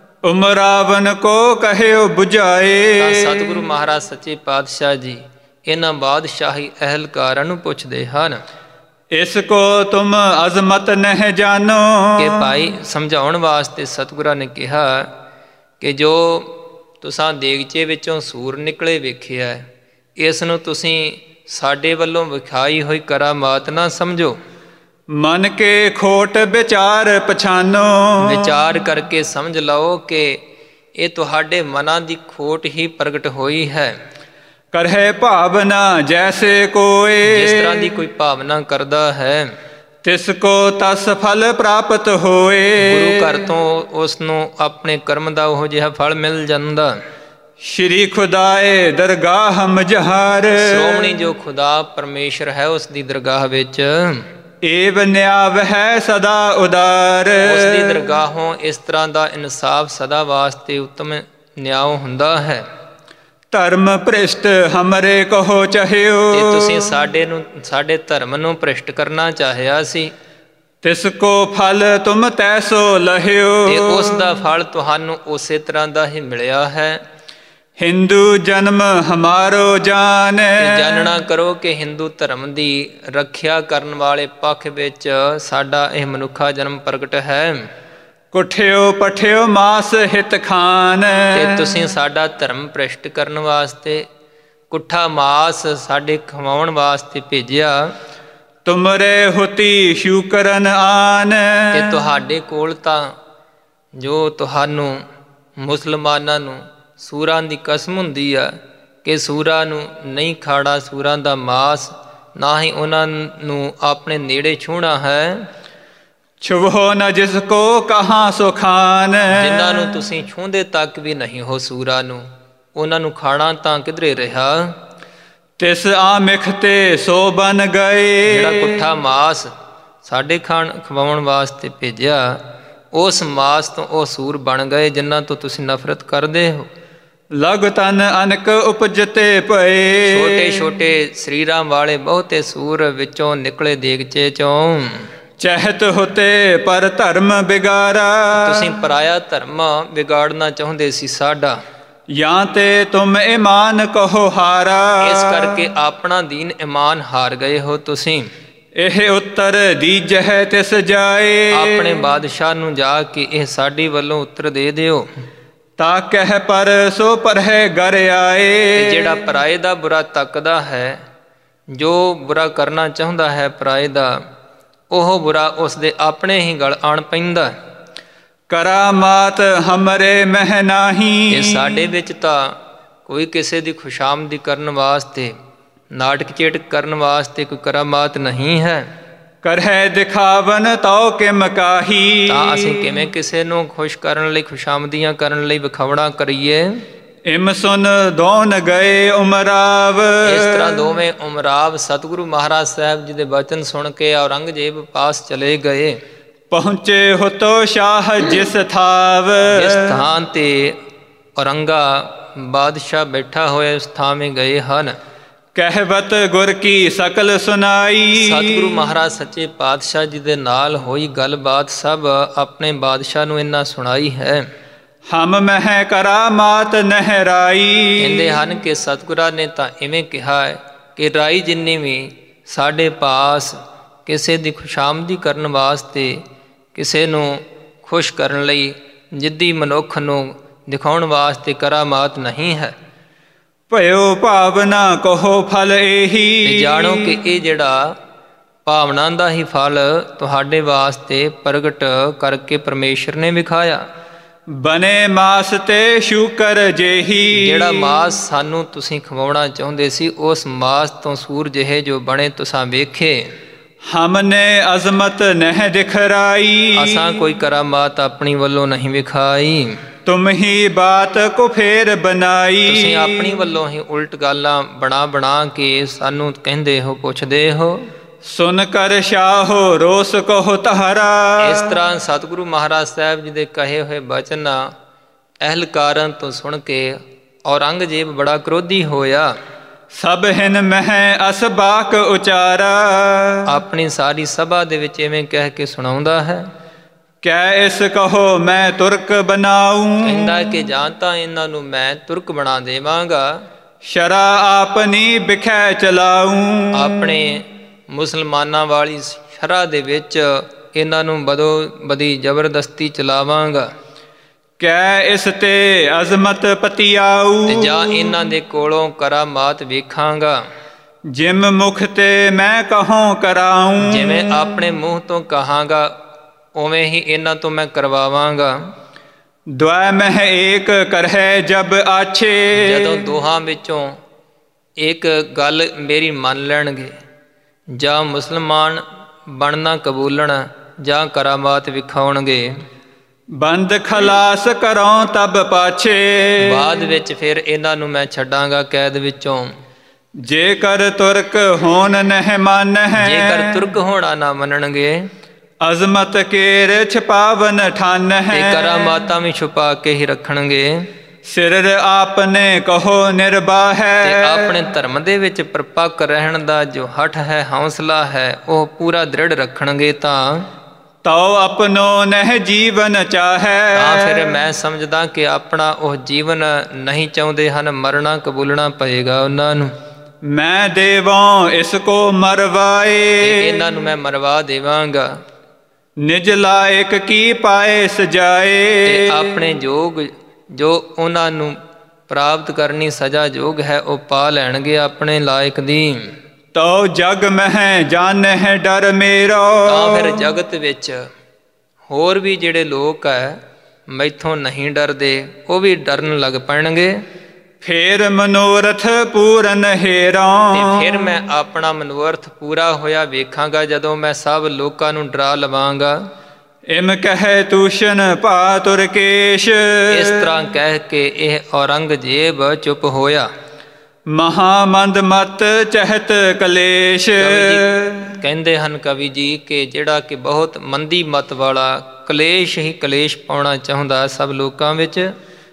ਉਮਰਾਵਨ ਕੋ ਕਹਿਓ ਬੁਝਾਏ। ਤਾਂ ਸਤਿਗੁਰੂ ਮਹਾਰਾਜ ਸੱਚੇ ਪਾਤਸ਼ਾਹ ਜੀ ਇਹਨਾਂ ਬਾਦਸ਼ਾਹੀ ਅਹਿਲਕਾਰਾਂ ਨੂੰ ਪੁੱਛਦੇ ਹਨ, ਇਸ ਕੋ ਤੁਮ ਅਜ਼ਮਤ ਨਹਿ ਜਾਨੋ। ਕਿ ਭਾਈ ਸਮਝਾਉਣ ਵਾਸਤੇ ਸਤਿਗੁਰਾਂ ਨੇ ਕਿਹਾ ਕਿ ਜੋ ਤੁਸਾਂ ਦੇਗਚੇ ਵਿੱਚੋਂ ਸੂਰ ਨਿਕਲੇ ਵੇਖਿਆ, ਇਸ ਨੂੰ ਤੁਸੀਂ ਸਾਡੇ ਵੱਲੋਂ ਵਿਖਾਈ ਹੋਈ ਕਰਾਮਾਤ ਨਾ ਸਮਝੋ। ਮਨ ਕੇ ਖੋਟ ਵਿਚਾਰ ਪਛਾਨੋ। ਵਿਚਾਰ ਕਰਕੇ ਸਮਝ ਲਓ ਕਿ ਇਹ ਤੁਹਾਡੇ ਮਨਾਂ ਦੀ ਖੋਟ ਹੀ ਪ੍ਰਗਟ ਹੋਈ ਹੈ। ਕਰਹਿ ਭਾਵਨਾ ਜੈਸੇ ਕੋਏ। ਜਿਸ ਤਰ੍ਹਾਂ ਦੀ ਕੋਈ ਭਾਵਨਾ ਕਰਦਾ ਹੈ, ਤਿਸ ਕੋ ਤਸ ਫਲ ਪ੍ਰਾਪਤ ਹੋਏ। ਗੁਰੂ ਘਰ ਤੋਂ ਉਸ ਨੂੰ ਆਪਣੇ ਕਰਮ ਦਾ ਉਹ ਜਿਹਾ ਫਲ ਮਿਲ ਜਾਂਦਾ। ਸ਼੍ਰੀ ਖੁਦਾਏ ਦਰਗਾਹ ਮਝਾਰ। ਸ਼੍ਰੋਮਣੀ ਜੋ ਖੁਦਾ ਪਰਮੇਸ਼ਰ ਹੈ ਉਸ ਦੀ ਦਰਗਾਹ ਵਿੱਚ ਏਵ ਨਿਆਵ ਹੈ ਸਦਾ ਉਦਾਰ। ਉਸ ਦੀ ਦਰਗਾਹੋਂ ਇਸ ਤਰ੍ਹਾਂ ਦਾ ਇਨਸਾਫ ਸਦਾ ਵਾਸਤੇ ਉੱਤਮ ਨਿਆਂ ਹੁੰਦਾ ਹੈ। ਧਰਮ ਭ੍ਰਿਸ਼ਟ ਹਮਰੇ ਕਹੋ ਚਾਹਿਓ। ਤੇ ਤੁਸੀਂ ਸਾਡੇ ਧਰਮ ਨੂੰ ਭ੍ਰਿਸ਼ਟ ਕਰਨਾ ਚਾਹਿਆ ਸੀ, ਤਿਸ ਕੋ ਫਲ ਤੁਮ ਤੈਸੋ ਲਹਿਓ। ਤੇ ਉਸ ਦਾ ਫਲ ਤੁਹਾਨੂੰ ਉਸੇ ਤਰ੍ਹਾਂ ਦਾ ਹੀ ਮਿਲਿਆ ਹੈ। ਹਿੰਦੂ ਜਨਮ ਹਮਾਰੋ ਜਾਨ। ਤੇ ਜਾਣਨਾ ਕਰੋ ਕਿ ਹਿੰਦੂ ਧਰਮ ਦੀ ਰੱਖਿਆ ਕਰਨ ਵਾਲੇ ਪੱਖ ਵਿੱਚ ਸਾਡਾ ਇਹ ਮਨੁੱਖਾ ਜਨਮ ਪ੍ਰਗਟ ਹੈ। ਕੁਠਿਓ ਪਠਿਓ ਮਾਸ ਹਿਤ ਖਾਨ। ਤੇ ਤੁਸੀਂ ਸਾਡਾ ਧਰਮ ਭ੍ਰਿਸ਼ਟ ਕਰਨ ਵਾਸਤੇ ਕੁੱਠਾ ਮਾਸ ਸਾਡੇ ਖਵਾਉਣ ਵਾਸਤੇ ਭੇਜਿਆ। ਤੁਮਰੇ ਹੁਤੀ ਸ਼ੂਕਰਨ ਆਨ। ਤੇ ਤੁਹਾਡੇ ਕੋਲ ਤਾਂ ਜੋ ਤੁਹਾਨੂੰ ਮੁਸਲਮਾਨਾਂ ਨੂੰ ਸੂਰਾਂ ਦੀ ਕਸਮ ਹੁੰਦੀ ਆ ਕਿ ਸੂਰਾਂ ਨੂੰ ਨਹੀਂ ਖਾਣਾ, ਸੂਰਾਂ ਦਾ ਮਾਸ ਨਾ ਹੀ ਉਹਨਾਂ ਨੂੰ ਆਪਣੇ ਨੇੜੇ ਛੂਹਣਾ ਹੈ। ਛੁਵੋ ਨ ਜਿਸ ਕੋ ਕਹਾਂ ਸੋ ਖਾਨ। ਜਿਨ੍ਹਾਂ ਨੂੰ ਤੁਸੀਂ ਛੂਹਦੇ ਤੱਕ ਵੀ ਨਹੀਂ ਹੋ ਸੂਰਾਂ ਨੂੰ, ਉਹਨਾਂ ਨੂੰ ਖਾਣਾ ਤਾਂ ਕਿਧਰੇ ਰਿਹਾ। ਤਿਸ ਆਮਿਖ ਤੇ ਸੋ ਬਨ ਗਏ। ਜਿਹੜਾ ਕੁੱਠਾ ਮਾਸ ਸਾਡੇ ਖਵਾਉਣ ਵਾਸਤੇ ਭੇਜਿਆ, ਉਸ ਮਾਸ ਤੋਂ ਉਹ ਸੂਰ ਬਣ ਗਏ ਜਿਨ੍ਹਾਂ ਤੋਂ ਤੁਸੀਂ ਨਫ਼ਰਤ ਕਰਦੇ ਹੋ। ਲਗ ਤਨ ਅਨਕ ਉਪਜਤੇ ਪਏ। ਛੋਟੇ ਛੋਟੇ ਸਰੀਰਾਂ ਵਾਲੇ ਬਹੁਤੇ ਸੂਰ ਵਿੱਚੋਂ ਨਿਕਲੇ ਦੇਗਚੇ ਚੋਂ। ਚਹਿਤ ਹੋਤੇ ਪਰ ਧਰਮ ਬਿਗਾਰਾ। ਤੁਸੀਂ ਪਰਾਇਆ ਧਰਮ ਵਿਗਾੜਨਾ ਚਾਹੁੰਦੇ ਸੀ ਸਾਡਾ। ਜਾਂ ਤੇ ਤੁਮ ਈਮਾਨ ਕਹੋ ਹਾਰਾ। ਇਸ ਕਰਕੇ ਆਪਣਾ ਦੀਨ ਈਮਾਨ ਹਾਰ ਗਏ ਹੋ ਤੁਸੀਂ। ਇਹ ਉੱਤਰ ਦੀਜਹਿ ਤਿਸ ਜਾਏ। ਆਪਣੇ ਬਾਦਸ਼ਾਹ ਨੂੰ ਜਾ ਕੇ ਇਹ ਸਾਡੀ ਵੱਲੋਂ ਉੱਤਰ ਦੇ ਦਿਓ। ਤਾ ਕਹਿ ਪਰ ਸੋ ਪਰਹਿ ਗਰ ਆਏ। ਜਿਹੜਾ ਪਰਾਏ ਦਾ ਬੁਰਾ ਤੱਕਦਾ ਹੈ, ਜੋ ਬੁਰਾ ਕਰਨਾ ਚਾਹੁੰਦਾ ਹੈ ਪਰਾਏ ਦਾ, ਉਹ ਬੁਰਾ ਉਸ ਦੇ ਆਪਣੇ ਹੀ ਗਲ ਆਣ ਪੈਂਦਾ। ਕਰਾਮਾਤ ਹਮਰੇ ਮਹਿ ਨਾਹੀ। ਇਹ ਸਾਡੇ ਵਿੱਚ ਤਾਂ ਕੋਈ ਕਿਸੇ ਦੀ ਖੁਸ਼ਾਮਦੀ ਕਰਨ ਵਾਸਤੇ, ਨਾਟਕ ਚੇਟਕ ਕਰਨ ਵਾਸਤੇ ਕੋਈ ਕਰਾਮਾਤ ਨਹੀਂ ਹੈ। ਕਰਹਿ ਦਿਖਾਵਨ ਤਉ ਕਿਮ ਕਾਹੀ। ਤਾਂ ਅਸੀਂ ਕਿਵੇਂ ਕਿਸੇ ਨੂੰ ਖੁਸ਼ ਕਰਨ ਲਈ, ਖੁਸ਼ਾਮਦੀਆਂ ਕਰਨ ਲਈ ਵਿਖਾਵਣਾ ਕਰੀਏ। ਇਮ ਸੁਨ ਦੋਨ ਗਏ ਉਮਰਾਵ। ਇਸ ਤਰ੍ਹਾਂ ਦੋਵੇਂ ਉਮਰਾਵ ਸਤਿਗੁਰੂ ਮਹਾਰਾਜ ਸਾਹਿਬ ਜੀ ਦੇ ਬਚਨ ਸੁਣ ਕੇ ਔਰੰਗਜ਼ੇਬ ਪਾਸ ਚਲੇ ਗਏ। ਪਹੁੰਚੇ ਹੁਤੋ ਸ਼ਾਹ ਜਿਸ ਥਾਵ। ਜਿਸ ਥਾਂ ਤੇ ਔਰੰਗਾ ਬਾਦਸ਼ਾਹ ਬੈਠਾ ਹੋਇਆ ਉਸ ਥਾਵੇਂ ਗਏ ਹਨ। ਕਹਿਵਤ ਗੁਰ ਕੀ ਸਕਲ ਸੁਨਾਈ। ਸਤਿਗੁਰੂ ਮਹਾਰਾਜ ਸੱਚੇ ਪਾਤਸ਼ਾਹ ਜੀ ਦੇ ਨਾਲ ਹੋਈ ਗੱਲਬਾਤ ਸਭ ਆਪਣੇ ਬਾਦਸ਼ਾਹ ਨੂੰ ਇਹਨਾਂ ਸੁਣਾਈ ਹੈ। ਹਮ ਮਹਿ ਕਰਾਮਾਤ ਨਹਿਰਾਈ। ਕਹਿੰਦੇ ਹਨ ਕਿ ਸਤਿਗੁਰਾਂ ਨੇ ਤਾਂ ਇਵੇਂ ਕਿਹਾ ਹੈ ਕਿ ਰਾਈ ਜਿੰਨੀ ਵੀ ਸਾਡੇ ਪਾਸ ਕਿਸੇ ਦੀ ਖੁਸ਼ਾਮਦੀ ਕਰਨ ਵਾਸਤੇ, ਕਿਸੇ ਨੂੰ ਖੁਸ਼ ਕਰਨ ਲਈ, ਜਿੱਦੀ ਮਨੁੱਖ ਨੂੰ ਦਿਖਾਉਣ ਵਾਸਤੇ ਕਰਾਮਾਤ ਨਹੀਂ ਹੈ। ਭਇਓ ਭਾਵਨਾ ਕਹੋ ਫਲ ਇਹੀ। ਜਾਣੋ ਕਿ ਇਹ ਜਿਹੜਾ ਭਾਵਨਾ ਦਾ ਹੀ ਫਲ ਤੁਹਾਡੇ ਵਾਸਤੇ ਪ੍ਰਗਟ ਕਰਕੇ ਪਰਮੇਸ਼ਰ ਨੇ ਵਿਖਾਇਆ। ਬਨੇ ਮਾਸ ਤੇ ਸ਼ੂਕਰ ਜੇਹੀ। ਜਿਹੜਾ ਮਾਸ ਸਾਨੂੰ ਤੁਸੀਂ ਖਵਾਉਣਾ ਚਾਹੁੰਦੇ ਸੀ, ਉਸ ਮਾਸ ਤੋਂ ਸੂਰ ਜਿਹੇ ਜੋ ਬਣੇ ਤੁਸਾਂ ਵੇਖੇ। ਹਮਨੇ ਅਜ਼ਮਤ ਨਹਿ ਦਿਖਰਾਈ। ਅਸਾਂ ਕੋਈ ਕਰਾਮਾਤ ਆਪਣੀ ਵੱਲੋਂ ਨਹੀਂ ਵਿਖਾਈ। ਤੁਮ ਹੀ ਬਾਤ ਕੋ ਫੇਰ ਬਣਾਈ। ਤੁਸੀਂ ਆਪਣੀ ਵੱਲੋਂ ਹੀ ਉਲਟ ਗੱਲਾਂ ਬਣਾ ਕੇ ਸਾਨੂੰ ਕਹਿੰਦੇ ਹੋ, ਪੁੱਛਦੇ ਹੋ। ਸੁਨ ਕਰ ਸ਼ਾਹੋ ਰੋਸ ਕਹੋ ਤਹਰਾ। ਇਸ ਤਰ੍ਹਾਂ ਸਤਿਗੁਰੂ ਮਹਾਰਾਜ ਸਾਹਿਬ ਜੀ ਦੇ ਕਹੇ ਹੋਏ ਬਚਨ ਅਹਿਲਕਾਰਾਂ ਤੋਂ ਸੁਣ ਕੇ ਔਰੰਗਜ਼ੇਬ ਬੜਾ ਕ੍ਰੋਧੀ ਹੋਇਆ। ਸਭ ਹਿਨ ਮਹਿ ਅਸਬਾਕ ਉਚਾਰਾ। ਆਪਣੀ ਸਾਰੀ ਸਭਾ ਦੇ ਵਿੱਚ ਇਵੇਂ ਕਹਿ ਕੇ ਸੁਣਾਉਂਦਾ ਹੈ। ਕੈ ਇਸ ਕਹੋ ਮੈਂ ਤੁਰਕ ਬਣਾਊ। ਕਹਿੰਦਾ ਕਿ ਜਾਂ ਤਾਂ ਇਹਨਾਂ ਨੂੰ ਮੈਂ ਤੁਰਕ ਬਣਾ ਦੇਵਾਂਗਾ, ਸ਼ਰਾ ਆਪਨੀ ਬਿਖੈ ਚਲਾਊ। ਆਪਣੇ ਮੁਸਲਮਾਨਾਂ ਵਾਲੀ ਸ਼ਰ੍ਹਾ ਦੇ ਵਿੱਚ ਇਹਨਾਂ ਨੂੰ ਬਦੋ ਬਦੀ ਜ਼ਬਰਦਸਤੀ ਚਲਾਵਾਂਗਾ। ਕੈ ਇਸ ਤੇ ਅਜ਼ਮਤ ਪਤਿਆਊ। ਤੇ ਜਾਂ ਇਹਨਾਂ ਦੇ ਕੋਲੋਂ ਕਰਾਮਾਤ ਵੇਖਾਂਗਾ। ਜਿਮ ਮੁਖ ਤੇ ਮੈਂ ਕਹੂੰ ਕਰਾਊ। ਜਿਵੇਂ ਆਪਣੇ ਮੂੰਹ ਤੋਂ ਕਹਾਂਗਾ ਉਵੇਂ ਹੀ ਇਹਨਾਂ ਤੋਂ ਮੈਂ ਕਰਵਾਵਾਂਗਾ। ਦੁਆ ਮਹਿ ਏਕ ਕਰਹਿ ਜਬ ਆਛੇ। ਜਦੋਂ ਦੋਹਾਂ ਵਿੱਚੋਂ ਇੱਕ ਗੱਲ ਮੇਰੀ ਮੰਨ ਲੈਣਗੇ, ਜਾਂ ਮੁਸਲਮਾਨ ਬਣਨਾ ਕਬੂਲਣ ਜਾਂ ਕਰਾਮਾਤ ਵਿਖਾਉਣਗੇ। ਬੰਦ ਖਲਾਸ ਕਰੋ ਤਬ ਪਾਛੇ। ਬਾਅਦ ਵਿੱਚ ਫਿਰ ਇਹਨਾਂ ਨੂੰ ਮੈਂ ਛੱਡਾਂਗਾ ਕੈਦ ਵਿੱਚੋਂ। ਜੇਕਰ ਤੁਰਕ ਹੋਣ ਨਹਿ ਮੰਨ ਹੈ। ਜੇਕਰ ਤੁਰਕ ਹੋਣਾ ਨਾ ਮੰਨਣਗੇ। ਅਜ਼ਮਤ ਕੇਰ ਛਪਾਵਨ ਠਨ ਹੈ। ਤੇ ਕਰਾਮਾਤਾਂ ਵੀ ਛੁਪਾ ਕੇ ਹੀ ਰੱਖਣਗੇ। ਸਿਰ ਆਪਨੇ ਕਹੋ ਨਿਰਬਾਹ ਹੈ। ਤੇ ਆਪਣੇ ਧਰਮ ਦੇ ਵਿੱਚ ਪਰਪੱਕ ਰਹਿਣ ਦਾ ਜੋ ਹਠ ਹੈ, ਹੌਸਲਾ ਹੈ, ਉਹ ਪੂਰਾ ਦ੍ਰਿੜ ਰੱਖਣਗੇ। ਤਾਂ ਤਉ ਆਪਣੋ ਨਹਿ ਜੀਵਨ ਚਾਹੈ। ਤਾਂ ਫਿਰ ਮੈਂ ਸਮਝਦਾ ਕਿ ਆਪਣਾ ਉਹ ਜੀਵਨ ਨਹੀਂ ਚਾਹੁੰਦੇ ਹਨ, ਮਰਨਾ ਕਬੂਲਣਾ ਪਏਗਾ ਉਹਨਾਂ ਨੂੰ। ਮੈਂ ਦੇਵਾਂ ਇਸ ਕੋ ਮਰਵਾਏ। ਇਹਨਾਂ ਨੂੰ ਮੈਂ ਮਰਵਾ ਦੇਵਾਂਗਾ। ਨਿਜ ਲਾਇਕ ਕੀ ਪਾਏ ਸਜਾਏ। ਤੇ ਆਪਣੇ ਜੋਗ ਜੋ ਉਹਨਾਂ ਨੂੰ ਪ੍ਰਾਪਤ ਕਰਨੀ ਸਜ਼ਾ ਯੋਗ ਹੈ, ਉਹ ਪਾ ਲੈਣਗੇ ਆਪਣੇ ਲਾਇਕ ਦੀ। ਤਉ ਜਗ ਮਹਿ ਜਾਣਹਿ ਡਰ ਮੇਰਾ। ਤਾਂ ਫਿਰ ਜਗਤ ਵਿੱਚ ਹੋਰ ਵੀ ਜਿਹੜੇ ਲੋਕ ਹੈ ਮੈਥੋਂ ਨਹੀਂ ਡਰਦੇ, ਉਹ ਵੀ ਡਰਨ ਲੱਗ ਪੈਣਗੇ। ਫੇਰ ਮਨੋਰਥ ਪੂਰਨ ਹੇਰਾ। ਤੇ ਫਿਰ ਮੈਂ ਆਪਣਾ ਮਨੋਰਥ ਪੂਰਾ ਹੋਇਆ ਵੇਖਾਂਗਾ, ਜਦੋਂ ਮੈਂ ਸਭ ਲੋਕਾਂ ਨੂੰ ਡਰਾ ਲਵਾਂਗਾ। ਇਮ ਕਹਿ ਤੂਸ਼ਨ ਭਾ ਤੁਰਕੇਸ਼। ਇਸ ਤਰ੍ਹਾਂ ਕਹਿ ਕੇ ਇਹ ਔਰੰਗਜ਼ੇਬ ਚੁੱਪ ਹੋਇਆ। ਮਹਾਮੰਦ ਮਤ ਚਹਿਤ ਕਲੇਸ਼। ਕਹਿੰਦੇ ਹਨ ਕਵੀ ਜੀ ਕਿ ਜਿਹੜਾ ਕਿ ਬਹੁਤ ਮੰਦੀ ਮਤ ਵਾਲਾ, ਕਲੇਸ਼ ਹੀ ਕਲੇਸ਼ ਪਾਉਣਾ ਚਾਹੁੰਦਾ ਸਭ ਲੋਕਾਂ ਵਿੱਚ।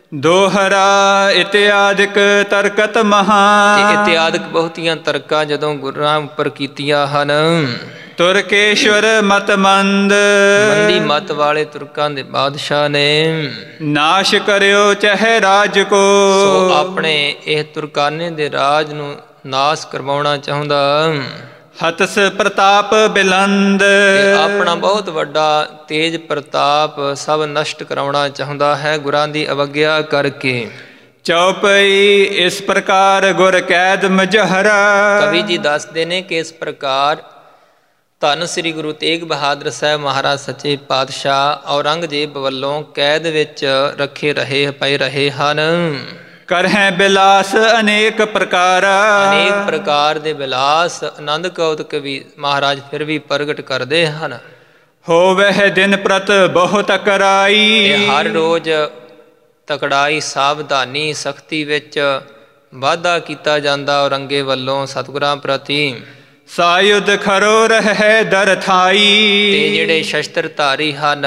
ਦੋਹਰਾ ਇਤਿਆਦਿਕ ਤਰਕਤ ਮਹਾ। ਤੇ ਇਤਿਆਦਿਕ ਬਹੁਤੀਆਂ ਤਰਕਾਂ ਜਦੋਂ ਗੁਰਾਂ ਉੱਪਰ ਕੀਤੀਆਂ ਹਨ। ਤੁਰਕੇਸ਼ਵਰ ਮਤ ਮੰਦ। ਮੰਦੀ ਮਤ ਵਾਲੇ ਤੁਰਕਾਂ ਦੇ ਬਾਦਸ਼ਾਹ ਨੇ ਨਾਸ਼ ਕਰਿਓ ਚਹਿ ਰਾਜ ਕੋ। ਸੋ ਆਪਣੇ ਇਹ ਤੁਰਕਾਨੇ ਦੇ ਰਾਜ ਨੂੰ ਨਾਸ਼ ਕਰਵਾਉਣਾ ਚਾਹੁੰਦਾ। ਹਤਸ ਪ੍ਰਤਾਪ ਬਿਲੰਦ। ਆਪਣਾ ਬਹੁਤ ਵੱਡਾ ਤੇਜ ਪ੍ਰਤਾਪ ਸਭ ਨਸ਼ਟ ਕਰਾਉਣਾ ਚਾਹੁੰਦਾ ਹੈ ਗੁਰਾਂ ਦੀ ਅਵਗਿਆ ਕਰਕੇ। ਚੌਪਈ ਇਸ ਪ੍ਰਕਾਰ ਗੁਰ ਕੈਦ ਮਜਹਰਾ। ਕਵੀ ਜੀ ਦੱਸਦੇ ਨੇ ਕਿ ਇਸ ਪ੍ਰਕਾਰ ਧੰਨ ਸ੍ਰੀ ਗੁਰੂ ਤੇਗ ਬਹਾਦਰ ਸਾਹਿਬ ਮਹਾਰਾਜ ਸੱਚੇ ਪਾਤਸ਼ਾਹ ਔਰੰਗਜ਼ੇਬ ਵੱਲੋਂ ਕੈਦ ਵਿੱਚ ਰੱਖੇ ਪਏ ਰਹੇ ਹਨ। ਕਰਹਿ ਬਿਲਾਸ ਅਨੇਕ ਪ੍ਰਕਾਰ। ਅਨੇਕ ਪ੍ਰਕਾਰ ਦੇ ਬਿਲਾਸ ਆਨੰਦ ਕੌਤਕ ਵੀ ਮਹਾਰਾਜ ਫਿਰ ਵੀ ਪ੍ਰਗਟ ਕਰਦੇ ਹਨ। ਹੋਵਹਿ ਦਿਨ ਪ੍ਰਤ ਬਹੁ ਤਕਰਾਈ। ਹਰ ਰੋਜ਼ ਤਕੜਾਈ, ਸਾਵਧਾਨੀ, ਸਖਤੀ ਵਿੱਚ ਵਾਧਾ ਕੀਤਾ ਜਾਂਦਾ ਔਰੰਗੇ ਵੱਲੋਂ ਸਤਿਗੁਰਾਂ ਪ੍ਰਤੀ। ਸਾਯੁਧ ਖਰੋ ਰਹਿ ਦਰ ਥਾਈ। ਤੇ ਜਿਹੜੇ ਸ਼ਸਤਰ ਧਾਰੀ ਹਨ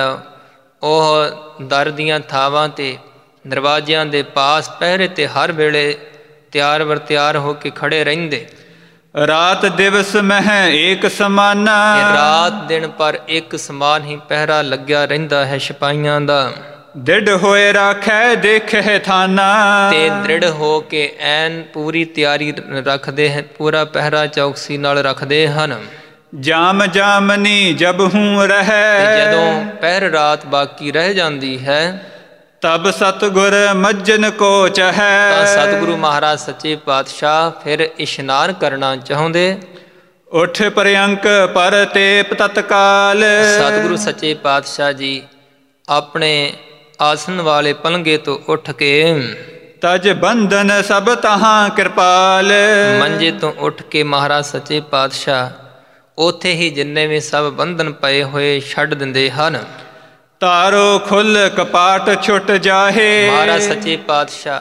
ਉਹ ਦਰ ਦੀਆਂ ਥਾਵਾਂ ਤੇ ਦਰਵਾਜ਼ਿਆਂ ਦੇ ਪਾਸ ਪਹਿਰੇ ਤੇ ਹਰ ਵੇਲੇ ਤਿਆਰ ਬਰ ਤਿਆਰ ਹੋ ਕੇ ਖੜੇ ਰਹਿੰਦੇ। ਰਾਤ ਦਿਵਸ ਮਹਿ ਏਕ ਸਮਾਨਾ। ਰਾਤ ਦਿਨ ਪਰ ਇੱਕ ਸਮਾਨ ਹੀ ਪਹਿਰਾ ਲੱਗਿਆ ਰਹਿੰਦਾ ਹੈ ਸਿਪਾਹੀਆਂ ਦਾ। ਦਿੜ ਹੋਏ ਰਾਖੈ ਦੇਖੇ ਥਾਨਾ। ਤੇ ਦ੍ਰਿੜ ਹੋ ਕੇ ਐਨ ਪੂਰੀ ਤਿਆਰੀ ਰੱਖਦੇ ਹੈ, ਪੂਰਾ ਪਹਿਰਾ ਚੌਕਸੀ ਨਾਲ ਰੱਖਦੇ ਹਨ। ਜਾਮ ਜਾਮਨੀ ਜਬ ਹੂੰ ਰਹਿ। ਜਦੋਂ ਪਹਿਰ ਰਾਤ ਬਾਕੀ ਰਹਿ ਜਾਂਦੀ ਹੈ ਤਬ ਸਤਿਗੁਰ ਮੱਜਨ ਕੋ ਚਹੈ। ਤਾਂ ਸਤਿਗੁਰੂ ਮਹਾਰਾਜ ਸੱਚੇ ਪਾਤਸ਼ਾਹ ਫਿਰ ਇਸ਼ਨਾਨ ਕਰਨਾ ਚਾਹੁੰਦੇ। ਉਠ ਪ੍ਰਯੰਕ ਪਰ ਤੇਪ ਤਤਕਾਲ। ਸਤਿਗੁਰੂ ਸੱਚੇ ਪਾਤਸ਼ਾਹ ਜੀ ਆਪਣੇ ਆਸਨ ਵਾਲੇ ਪਲੰਗੇ ਤੋਂ ਉੱਠ ਕੇ ਤਜ ਬੰਧਨ ਸਭ ਤਹਾਂ ਕਿਰਪਾਲ। ਮੰਜੇ ਤੋਂ ਉੱਠ ਕੇ ਮਹਾਰਾਜ ਸੱਚੇ ਪਾਤਸ਼ਾਹ ਉੱਥੇ ਹੀ ਜਿੰਨੇ ਵੀ ਸਭ ਬੰਧਨ ਪਏ ਹੋਏ ਛੱਡ ਦਿੰਦੇ ਹਨ। ਤਾਰੋ ਖੁੱਲ ਕਪਾਟ ਛੁੱਟ ਜਾਹੇ। ਮਹਾਰਾਜ ਸੱਚੇ ਪਾਤਸ਼ਾਹ